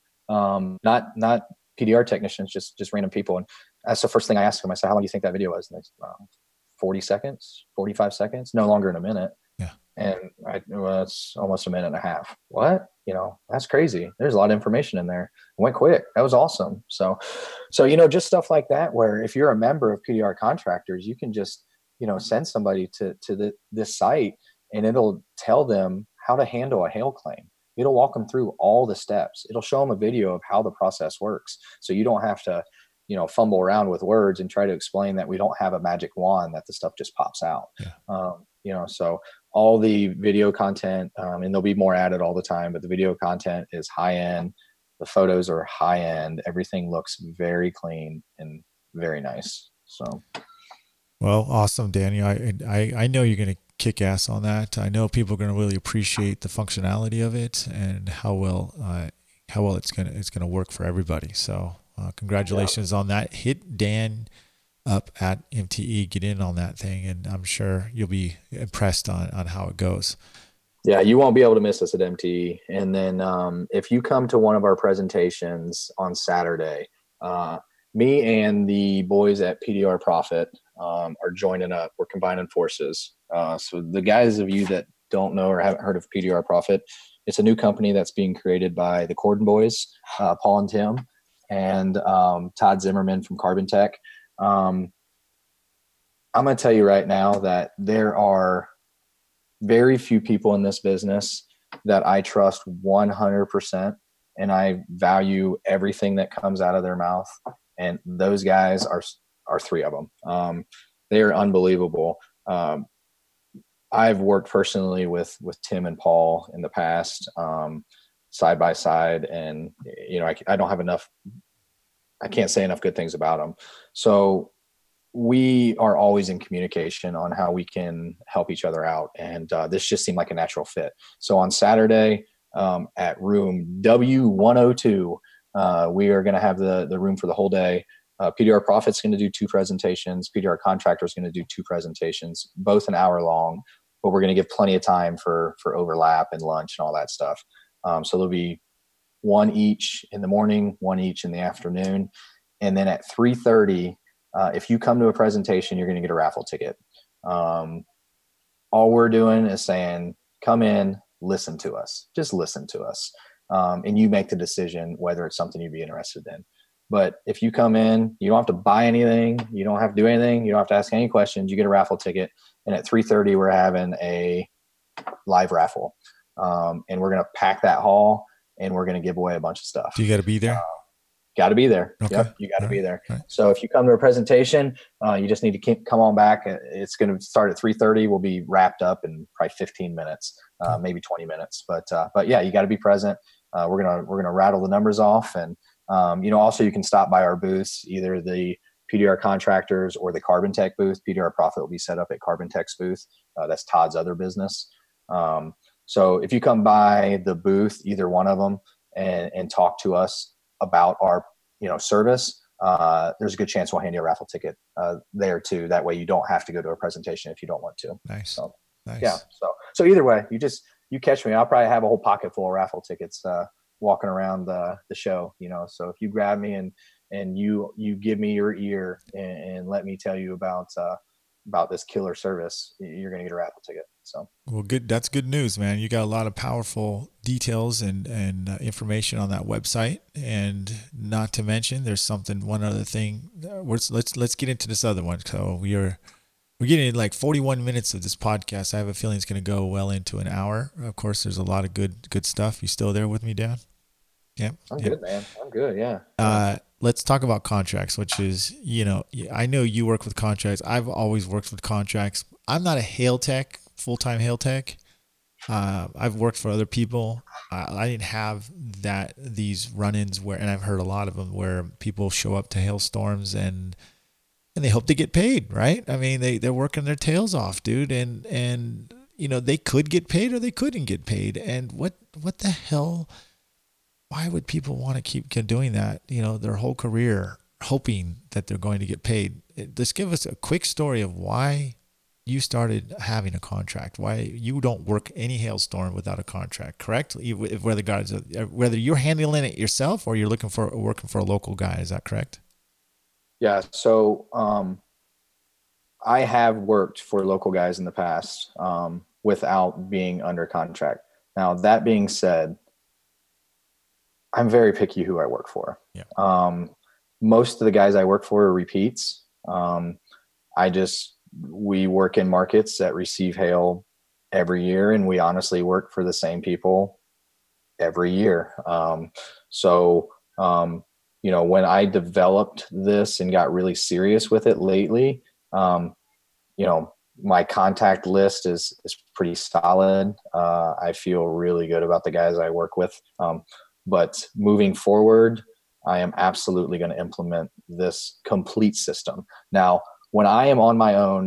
S2: Not PDR technicians, just random people. And that's the first thing I asked them. I said, how long do you think that video was? And they said, 40 seconds, 45 seconds, no longer than a minute.
S1: Yeah.
S2: And it's almost 1.5 minutes. What? That's crazy. There's a lot of information in there. It went quick. That was awesome. So, just stuff like that, where if you're a member of PDR Contractors, you can just, send somebody to this site, and it'll tell them how to handle a hail claim. It'll walk them through all the steps. It'll show them a video of how the process works. So you don't have to, fumble around with words and try to explain that we don't have a magic wand that the stuff just pops out.
S1: Yeah.
S2: So all the video content, and there'll be more added all the time, but the video content is high end. The photos are high end. Everything looks very clean and very nice. So.
S1: Well, awesome, Daniel. I know you're going to kick ass on that. I know people are going to really appreciate the functionality of it and how well it's going to work for everybody. So, congratulations on that. Hit Dan up at MTE, get in on that thing, and I'm sure you'll be impressed on how it goes.
S2: Yeah, you won't be able to miss us at MTE. And then if you come to one of our presentations on Saturday, me and the boys at PDR Profit are joining up. We're combining forces. So the guys of you that don't know or haven't heard of PDR Profit, it's a new company that's being created by the Corden boys, Paul and Tim, and Todd Zimmerman from Carbon Tech. I'm going to tell you right now that there are very few people in this business that I trust 100%, and I value everything that comes out of their mouth. And those guys are three of them. They are unbelievable. I've worked personally with Tim and Paul in the past, side by side, and I don't have enough. I can't say enough good things about them. So we are always in communication on how we can help each other out, and this just seemed like a natural fit. So on Saturday, at room W102, we are going to have the room for the whole day. PDR Profit's going to do 2 presentations. PDR Contractor is going to do 2 presentations, both an hour long, but we're going to give plenty of time for overlap and lunch and all that stuff. So there'll be 1 each in the morning, 1 each in the afternoon. And then at 3:30, if you come to a presentation, you're going to get a raffle ticket. All we're doing is saying, come in, listen to us, just listen to us. And you make the decision whether it's something you'd be interested in. But if you come in, you don't have to buy anything. You don't have to do anything. You don't have to ask any questions. You get a raffle ticket. And at 3:30, we're having a live raffle. And we're going to pack that hall, and we're going to give away a bunch of stuff.
S1: Do you got to be there?
S2: Got to be there.
S1: Okay.
S2: Yep, you got to be there.
S1: Right.
S2: So if you come to a presentation, you just need to come on back. It's going to start at 3:30. We'll be wrapped up in probably 15 minutes, maybe 20 minutes. But yeah, you got to be present. We're gonna rattle the numbers off, and also you can stop by our booths, either the PDR Contractors or the Carbon Tech booth. PDR Profit will be set up at Carbon Tech's booth. That's Todd's other business. So if you come by the booth, either one of them, and talk to us about our service, there's a good chance we'll hand you a raffle ticket there too. That way you don't have to go to a presentation if you don't want to.
S1: Nice.
S2: So,
S1: nice.
S2: Yeah. So either way, you catch me. I'll probably have a whole pocket full of raffle tickets walking around the show. So if you grab me and you give me your ear and let me tell you about this killer service, you're going to get a raffle ticket. So,
S1: well, good. That's good news, man. You got a lot of powerful details and information on that website. And not to mention, there's one other thing. Let's get into this other one. So we're getting like 41 minutes of this podcast. I have a feeling it's going to go well into an hour. Of course, there's a lot of good stuff. You still there with me, Dan? Yeah.
S2: I'm good, man. I'm good. Yeah.
S1: Let's talk about contracts, which is, I know you work with contracts. I've always worked with contracts. I'm not a hail tech, full-time hail tech. I've worked for other people. I didn't have these run-ins and I've heard a lot of them where people show up to hailstorms and they hope to get paid, right? I mean, they're working their tails off, dude. And they could get paid or they couldn't get paid. And what the hell? Why would people want to keep doing that, their whole career, hoping that they're going to get paid? Just give us a quick story of why you started having a contract, why you don't work any hailstorm without a contract, correct? Whether you're handling it yourself or you're working for a local guy, is that correct?
S2: Yeah. So I have worked for local guys in the past without being under contract. Now, that being said, I'm very picky who I work for.
S1: Yeah.
S2: Most of the guys I work for are repeats. We work in markets that receive hail every year, and we honestly work for the same people every year. When I developed this and got really serious with it lately, my contact list is pretty solid. I feel really good about the guys I work with. But moving forward, I am absolutely going to implement this complete system. Now, when I am on my own,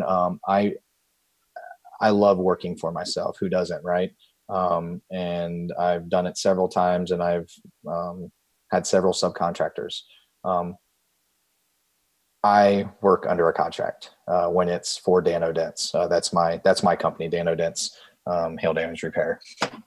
S2: I love working for myself. Who doesn't, right? And I've done it several times, and I've had several subcontractors. I work under a contract when it's for Dan O'Dents. That's my company, Dan O'Dents, Hail Damage Repair.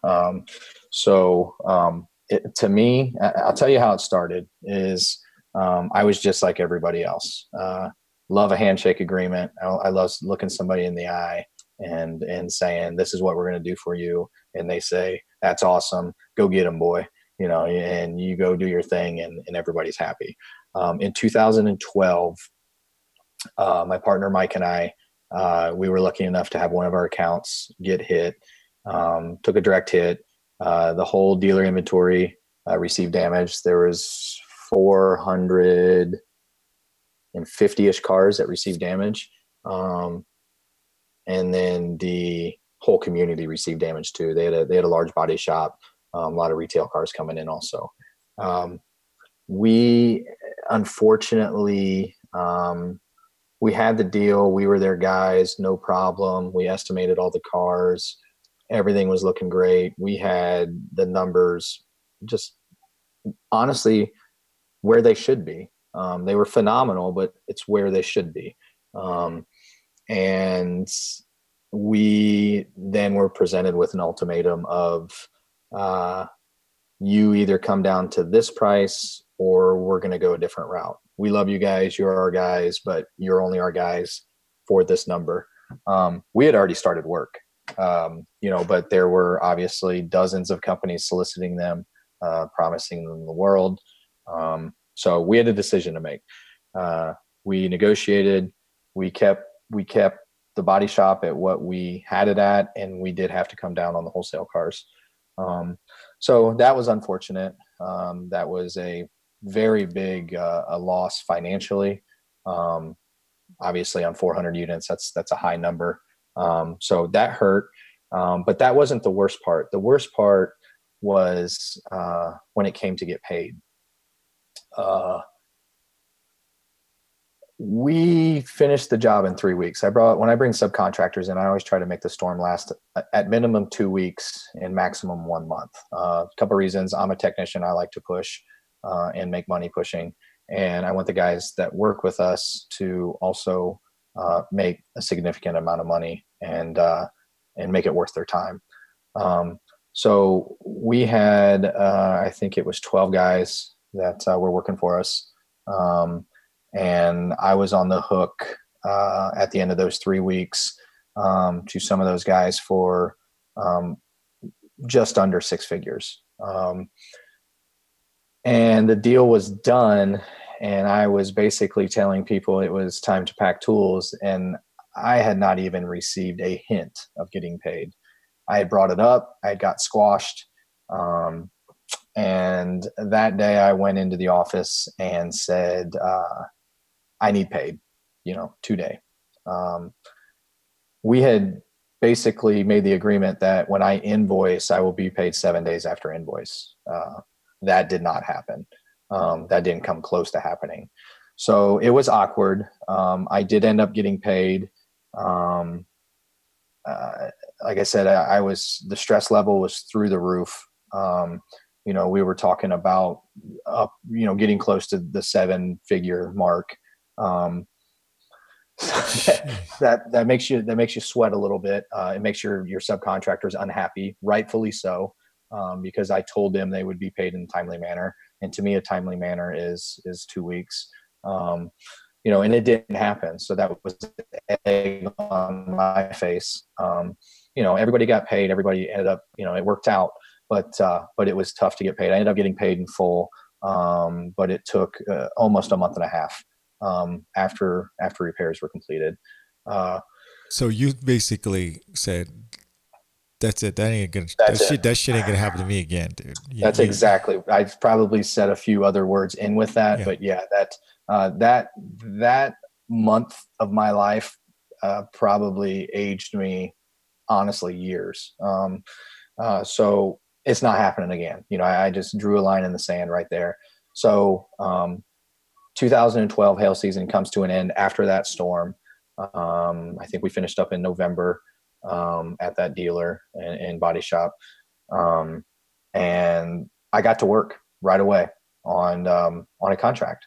S2: To me, I'll tell you how it started is I was just like everybody else. Love a handshake agreement. I love looking somebody in the eye and saying, this is what we're going to do for you. And they say, that's awesome. Go get them, boy. And you go do your thing and everybody's happy. In 2012, my partner, Mike, and I, we were lucky enough to have one of our accounts get hit, took a direct hit. The whole dealer inventory received damage. There was 450-ish cars that received damage. And then the whole community received damage too. They had a large body shop, a lot of retail cars coming in also. We unfortunately, we had the deal. We were their guys, no problem. We estimated all the cars. Everything was looking great. We had the numbers just honestly where they should be. They were phenomenal, but it's where they should be. And we then were presented with an ultimatum of, you either come down to this price or we're going to go a different route. We love you guys. You're our guys, but you're only our guys for this number. We had already started work, but there were obviously dozens of companies soliciting them, promising them the world. So we had a decision to make. We negotiated, we kept the body shop at what we had it at, and we did have to come down on the wholesale cars. So that was unfortunate. That was a very big a loss financially. Obviously on 400 units, that's a high number. So that hurt. But that wasn't the worst part. The worst part was when it came to get paid. We finished the job in 3 weeks. When I bring subcontractors in, I always try to make the storm last at minimum 2 weeks and maximum 1 month. A couple of reasons. I'm a technician. I like to push and make money pushing. And I want the guys that work with us to also make a significant amount of money and make it worth their time. So we had, I think it was 12 guys that were working for us. And I was on the hook at the end of those 3 weeks to some of those guys for just under six figures. And the deal was done, and I was basically telling people it was time to pack tools, and I had not even received a hint of getting paid. I had brought it up. I had got squashed. And that day I went into the office and said, I need paid, today. We had basically made the agreement that when I invoice, I will be paid 7 days after invoice. That did not happen. That didn't come close to happening. So it was awkward. I did end up getting paid. Like I said, the stress level was through the roof. We were talking about, getting close to the 7-figure mark. That makes you sweat a little bit. It makes your subcontractors unhappy, rightfully so, because I told them they would be paid in a timely manner. And to me, a timely manner is 2 weeks. And it didn't happen. So that was an egg on my face. Everybody got paid. Everybody ended up, it worked out, but it was tough to get paid. I ended up getting paid in full. But it took almost a month and a half after repairs were completed.
S1: So you basically said, "That's it. That shit ain't gonna happen to me again, dude."
S2: Exactly. I've probably said a few other words in with that, but yeah, that month of my life probably aged me, honestly, years. So it's not happening again. I just drew a line in the sand right there. So 2012 hail season comes to an end after that storm. I think we finished up in November at that dealer and body shop. And I got to work right away on a contract.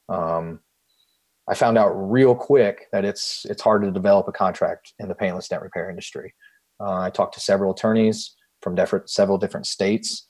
S2: I found out real quick that it's hard to develop a contract in the paintless dent repair industry. I talked to several attorneys from several different states.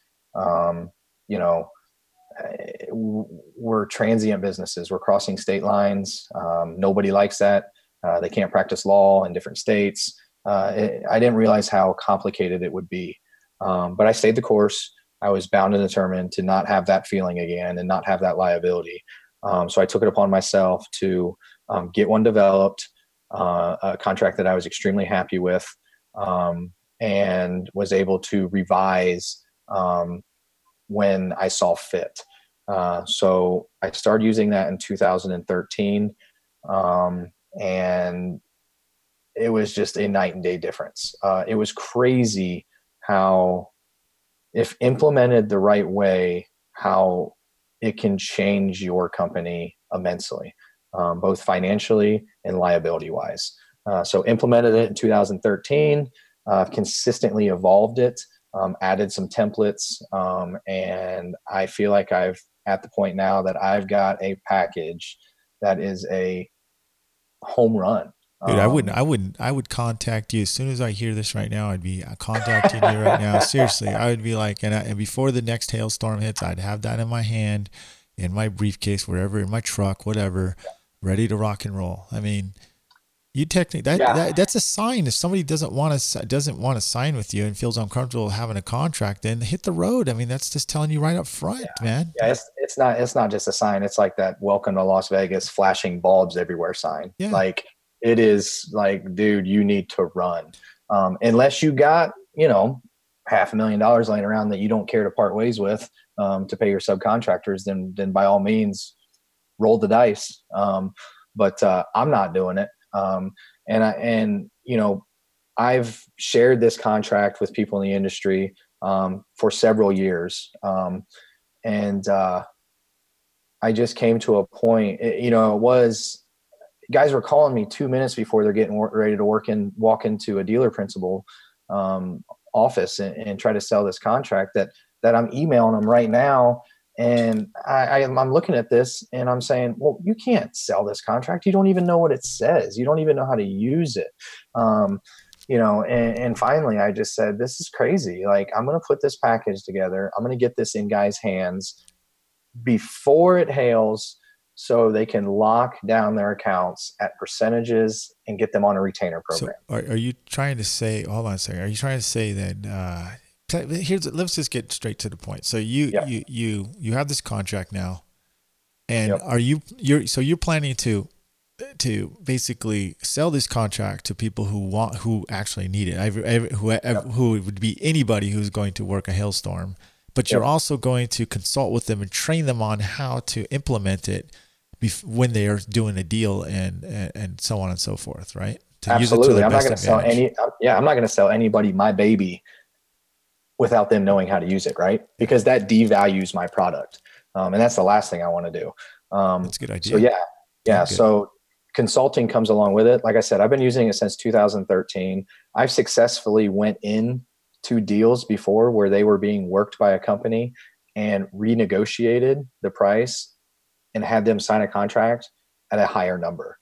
S2: We're transient businesses. We're crossing state lines. Nobody likes that. They can't practice law in different states. I didn't realize how complicated it would be. But I stayed the course. I was bound and determined to not have that feeling again and not have that liability. So I took it upon myself to get one developed, a contract that I was extremely happy with, and was able to revise when I saw fit. So I started using that in 2013. And it was just a night and day difference. It was crazy how, if implemented the right way, how it can change your company immensely, both financially and liability wise. So implemented it in 2013, consistently evolved it, added some templates. And I feel like I've at the point now that I've got a package that is a home run.
S1: Dude, I would contact you as soon as I hear this right now. I'd be contacting you right now. Seriously, I would be like, and before the next hailstorm hits, I'd have that in my hand, in my briefcase, wherever, in my truck, whatever, ready to rock and roll. I mean, you technically that's a sign. If somebody doesn't want to sign with you and feels uncomfortable having a contract, then hit the road. I mean, that's just telling you right up front, man.
S2: Yeah, it's not just a sign. It's like that "Welcome to Las Vegas" flashing bulbs everywhere sign.
S1: Yeah.
S2: Like, it is like, dude, you need to run. Unless you got, $500,000 laying around that you don't care to part ways with, to pay your subcontractors, then by all means roll the dice. But I'm not doing it. I've shared this contract with people in the industry, for several years. I just came to a point, guys were calling me 2 minutes before they're getting ready to walk into a dealer principal office and try to sell this contract that I'm emailing them right now. And I'm looking at this and I'm saying, well, you can't sell this contract. You don't even know what it says. You don't even know how to use it. And finally I just said, this is crazy. Like, I'm going to put this package together. I'm going to get this in guys' hands before it hails, so they can lock down their accounts at percentages and get them on a retainer program.
S1: So are you trying to say, hold on a second, are you trying to say that, let's just get straight to the point. So you have this contract now, and you're planning to basically sell this contract to people who actually need it, who would be anybody who's going to work a hailstorm, but you're also going to consult with them and train them on how to implement it when they are doing a deal and so on and so forth, right?
S2: Absolutely. I'm not going to sell anybody my baby without them knowing how to use it, right? Because that devalues my product. And that's the last thing I want to do.
S1: That's a good idea.
S2: So so consulting comes along with it. Like I said, I've been using it since 2013. I've successfully went in to deals before where they were being worked by a company and renegotiated the price and had them sign a contract at a higher number.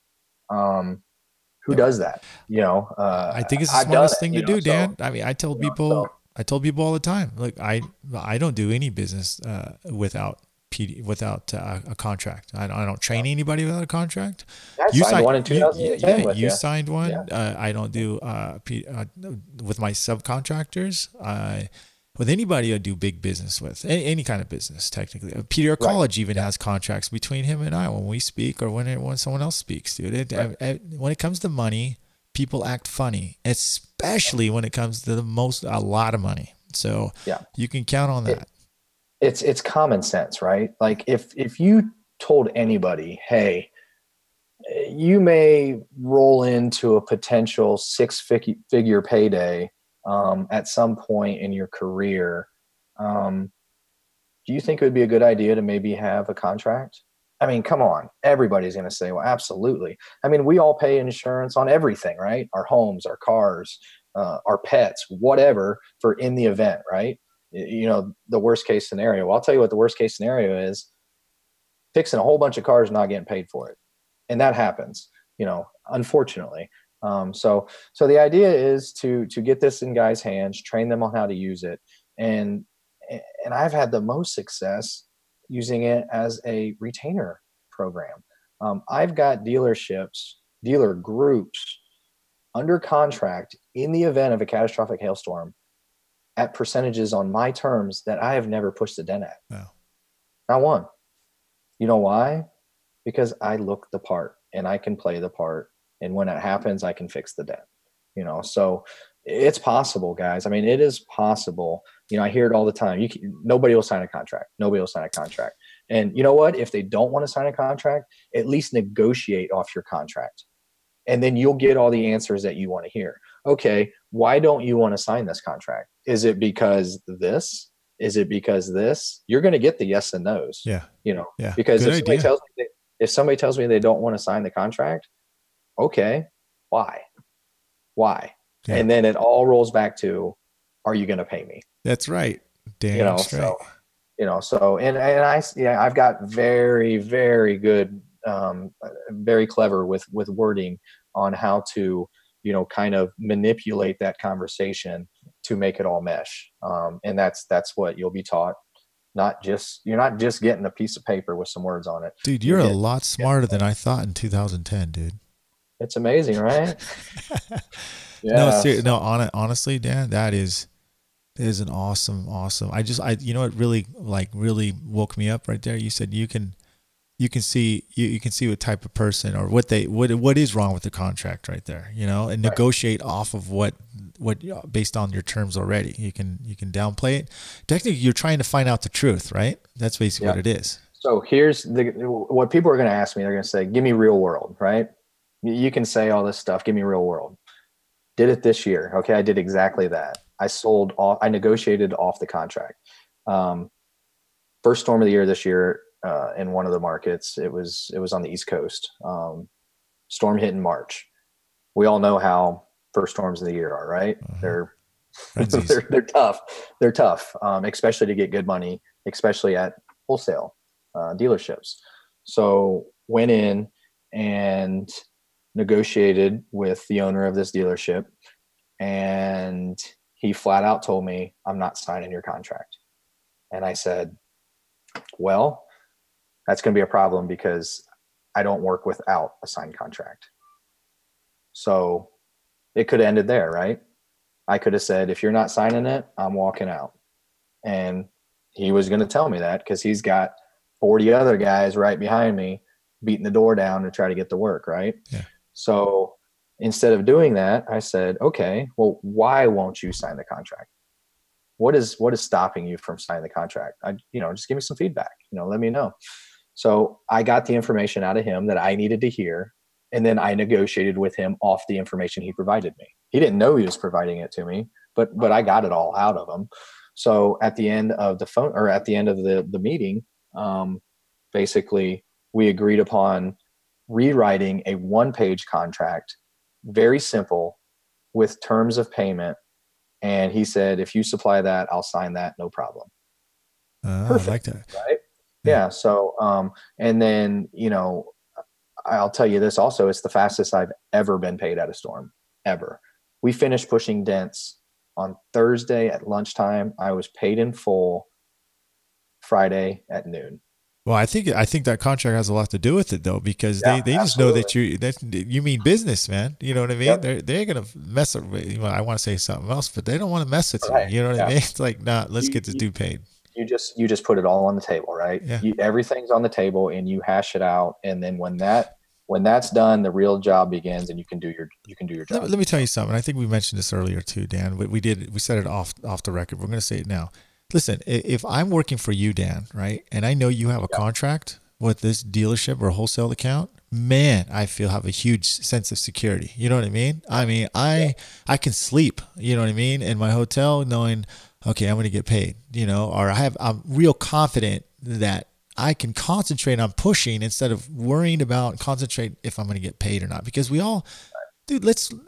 S2: Who does that?
S1: I think it's the smartest thing to do, Dan. I mean, I tell people all the time, look, I don't do any business without a contract. I don't train anybody without a contract.
S2: You signed one in 2010.
S1: You signed one. Yeah. I don't do with my subcontractors. With anybody I do big business with, any kind of business, technically. PDR College even has contracts between him and I when we speak or when someone else speaks, dude. When it comes to money, people act funny, especially when it comes to a lot of money. So you can count on that.
S2: It's common sense, right? Like if you told anybody, hey, you may roll into a potential six-figure payday at some point in your career, do you think it would be a good idea to maybe have a contract? I mean, come on. Everybody's going to say, well, absolutely. I mean, we all pay insurance on everything, right? Our homes, our cars, our pets, whatever, for in the event, right? The worst case scenario. Well, I'll tell you what the worst case scenario is: fixing a whole bunch of cars, not getting paid for it. And that happens, unfortunately. So the idea is to get this in guys' hands, train them on how to use it. And I've had the most success using it as a retainer program. I've got dealer groups under contract in the event of a catastrophic hailstorm at percentages on my terms that I have never pushed a dent at.
S1: Wow.
S2: Not one. You know why? Because I look the part and I can play the part. And when it happens, I can fix the dent, so it's possible, guys. I mean, it is possible. I hear it all the time. Nobody will sign a contract. Nobody will sign a contract. And you know what? If they don't want to sign a contract, at least negotiate off your contract. And then you'll get all the answers that you want to hear. Okay, why don't you want to sign this contract? Is it because this? Is it because this? You're going to get the yes and no's.
S1: Yeah. Yeah.
S2: Because if somebody tells me they don't want to sign the contract, okay, why? Yeah. And then it all rolls back to, are you going to pay me?
S1: That's right. Damn straight.
S2: I've got very, very good, very clever with wording on how to, kind of manipulate that conversation to make it all mesh. And that's what you'll be taught. You're not just getting a piece of paper with some words on it.
S1: Dude, you're a lot smarter than I thought in 2010, dude.
S2: It's amazing, right?
S1: Yeah. Honestly, Dan, that is an awesome. It really woke me up right there. You said you can see what type of person or what is wrong with the contract right there, and negotiate off of what based on your terms already. You can downplay it. Technically, you're trying to find out the truth, right? That's basically what it is.
S2: So here's what people are going to ask me. They're going to say, "Give me real world," right? You can say all this stuff. Give me real world. Did it this year. Okay. I did exactly that. I negotiated off the contract. First storm of the year this year, in one of the markets, it was on the East Coast. Storm hit in March. We all know how first storms of the year are, right? They're tough. They're tough, especially to get good money, especially at wholesale dealerships. So went in and negotiated with the owner of this dealership, and he flat out told me, "I'm not signing your contract." And I said, "Well, that's going to be a problem because I don't work without a signed contract." So it could have ended there, right? I could have said, "If you're not signing it, I'm walking out." And he was going to tell me that because he's got 40 other guys right behind me beating the door down to try to get the work, right?
S1: Yeah.
S2: So instead of doing that, I said, "Okay, well, why won't you sign the contract? What is stopping you from signing the contract? Just give me some feedback. Let me know." So I got the information out of him that I needed to hear, and then I negotiated with him off the information he provided me. He didn't know he was providing it to me, but I got it all out of him. So at the end of the meeting, basically we agreed upon rewriting a 1-page contract, very simple, with terms of payment. And he said, "If you supply that, I'll sign that, no problem."
S1: Perfect. I like that.
S2: Right? Yeah. So, and then, I'll tell you this also, it's the fastest I've ever been paid at a storm, ever. We finished pushing dents on Thursday at lunchtime. I was paid in full Friday at noon.
S1: Well, I think that contract has a lot to do with it though, because they just know that you mean business, man. You know what I mean? Yep. They're gonna mess up. I want to say something else, but they don't want to mess with you. You know what I mean? It's like, nah, let's get this dude paid.
S2: You just put it all on the table, right?
S1: Yeah.
S2: Everything's on the table, and you hash it out, and then when that's done, the real job begins, and you can do your job.
S1: Let me tell you something. I think we mentioned this earlier too, Dan. We said it off the record. We're going to say it now. Listen, if I'm working for you, Dan, right, and I know you have a contract with this dealership or wholesale account, man, I have a huge sense of security. You know what I mean? I can sleep, you know what I mean, in my hotel knowing, okay, I'm going to get paid, or I'm real confident that I can concentrate on pushing instead of worrying about concentrate if I'm going to get paid or not. Because we all, and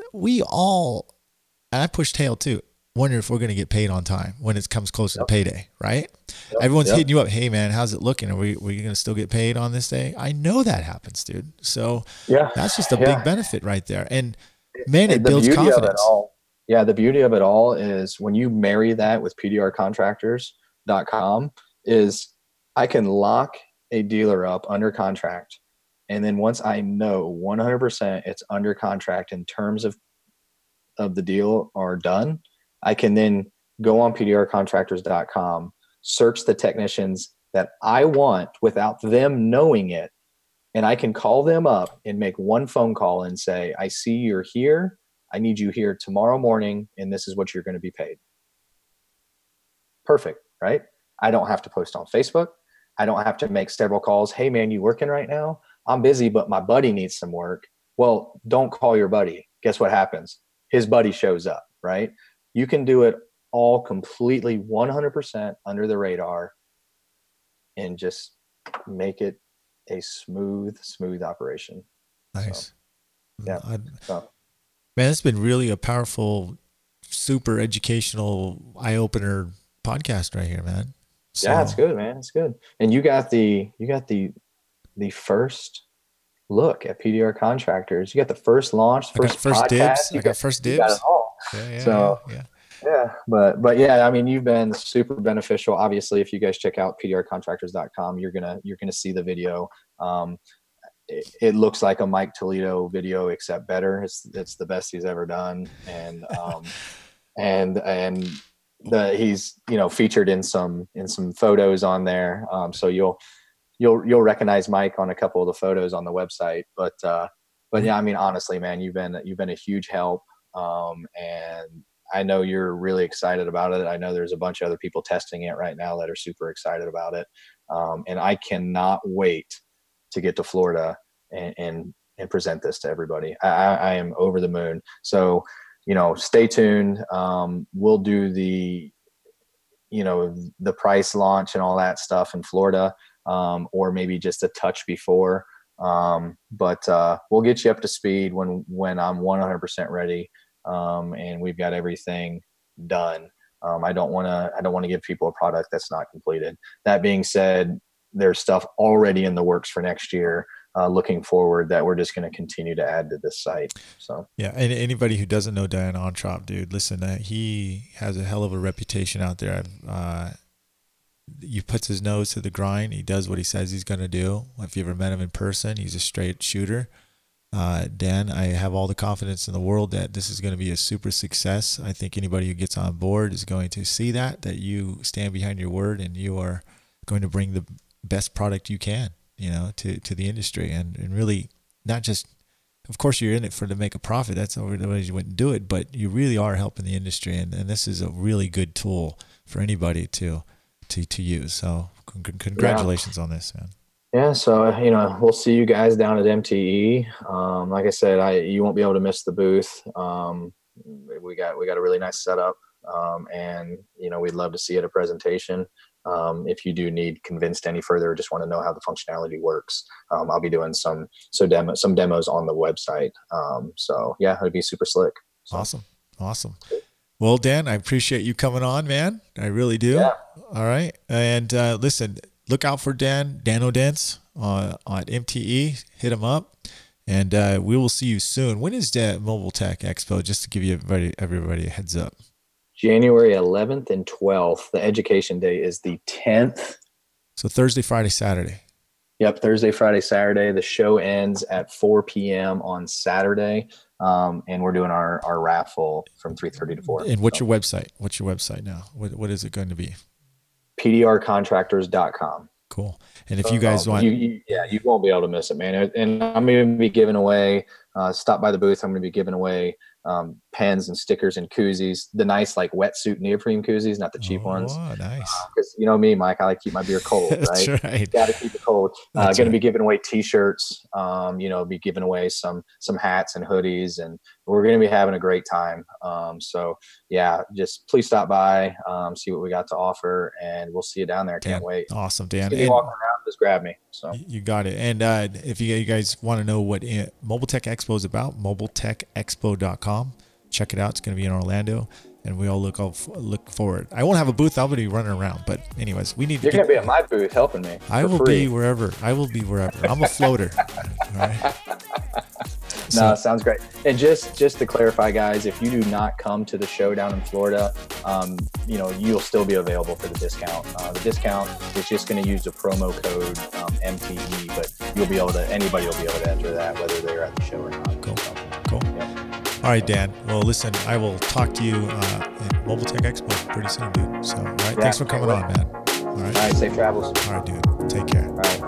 S1: I push tail too, wonder if we're going to get paid on time when it comes closer to payday, right? Everyone's hitting you up. Hey man, how's it looking? Are we going to still get paid on this day? I know that happens, dude. So that's just a big benefit right there. And man, it builds confidence.
S2: The beauty of it all is when you marry that with PDRcontractors.com is I can lock a dealer up under contract. And then once I know 100% it's under contract and terms of the deal are done, I can then go on PDRcontractors.com, search the technicians that I want without them knowing it. And I can call them up and make one phone call and say, "I see you're here. I need you here tomorrow morning, and this is what you're going to be paid." Perfect, right? I don't have to post on Facebook. I don't have to make several calls. "Hey man, you working right now? I'm busy, but my buddy needs some work." Well, don't call your buddy. Guess what happens? His buddy shows up, right? You can do it all completely 100% under the radar and just make it a smooth operation.
S1: Nice.
S2: So, yeah.
S1: Man, it's been really a powerful, super educational, eye-opener podcast right here, man. So,
S2: yeah, it's good, man. It's good. And you got the first look at PDR Contractors. You got the first launch, first podcast.
S1: I got first dibs.
S2: You got it all. Yeah. But yeah, I mean, you've been super beneficial. Obviously, if you guys check out pdrcontractors.com, you're gonna see the video. It looks like a Mike Toledo video, except better. It's the best he's ever done, and he's featured in some photos on there. So you'll recognize Mike on a couple of the photos on the website. But yeah, I mean, honestly, man, you've been a huge help, and I know you're really excited about it. I know there's a bunch of other people testing it right now that are super excited about it, and I cannot wait to get to Florida and present this to everybody. I am over the moon. So, stay tuned. We'll do the price launch and all that stuff in Florida, or maybe just a touch before. But we'll get you up to speed when I'm 100% ready. And we've got everything done. I don't want to give people a product that's not completed. That being said, there's stuff already in the works for next year, looking forward, that we're just going to continue to add to this site. So
S1: yeah, and anybody who doesn't know Dan Ontrop, dude, listen, he has a hell of a reputation out there. He puts his nose to the grind. He does what he says he's going to do. If you ever met him in person, he's a straight shooter. Dan, I have all the confidence in the world that this is going to be a super success. I think anybody who gets on board is going to see that you stand behind your word and you are going to bring the best product you can, to the industry, and really not just, of course you're in it to make a profit. That's otherwise you wouldn't do it, but you really are helping the industry. And this is a really good tool for anybody to use. So congratulations on this, man.
S2: Yeah. So, we'll see you guys down at MTE. Like I said, you won't be able to miss the booth. We got a really nice setup. And we'd love to see it a presentation. If you do need convinced any further, just want to know how the functionality works. I'll be doing some demos on the website. So yeah, it'd be super slick. So.
S1: Awesome. Well, Dan, I appreciate you coming on, man. I really do.
S2: Yeah.
S1: All right. And listen, look out for Dan O'Dents on MTE. Hit him up. And we will see you soon. When is the Mobile Tech Expo? Just to give you everybody a heads up.
S2: January 11th and 12th. The education day is the 10th.
S1: So Thursday, Friday, Saturday.
S2: Yep, Thursday, Friday, Saturday. The show ends at 4 p.m. on Saturday, and we're doing our raffle from 3:30 to 4.
S1: And what's your website? What's your website now? What is it going to be?
S2: pdrcontractors.com.
S1: Cool. And if you guys want,
S2: you won't be able to miss it, man. And I'm going to be giving away. Stop by the booth. I'm going to be giving away pens and stickers and koozies, the nice like wetsuit neoprene koozies, not the cheap ones.
S1: Oh, nice.
S2: Because you know me, Mike, I like to keep my beer cold, right?
S1: That's right.
S2: Got to keep it cold. Going to be giving away t-shirts, be giving away some hats and hoodies, and we're going to be having a great time. So yeah, just please stop by, see what we got to offer, and we'll see you down there. Can't wait.
S1: Awesome, Dan.
S2: Just walking around, just grab me. So
S1: you got it. And if you guys want to know what Mobile Tech Expo is about, mobiletechexpo.com. Check it out. It's going to be in Orlando, and we all look forward. I won't have a booth. I'll be running around, but anyways, we need.
S2: You're going to be at my booth helping me.
S1: I will be wherever. I'm a floater. All right.
S2: No, sounds great. And just to clarify, guys, if you do not come to the show down in Florida, you'll still be available for the discount. The discount is just going to use the promo code MTE, but anybody will be able to enter that whether they're at the show or not.
S1: Cool.
S2: Yep.
S1: All right, Dan. Well, listen, I will talk to you at Mobile Tech Expo pretty soon, dude. So, all right. Thanks for coming on, man.
S2: All right. Safe travels.
S1: All right, dude. Take care.
S2: All right.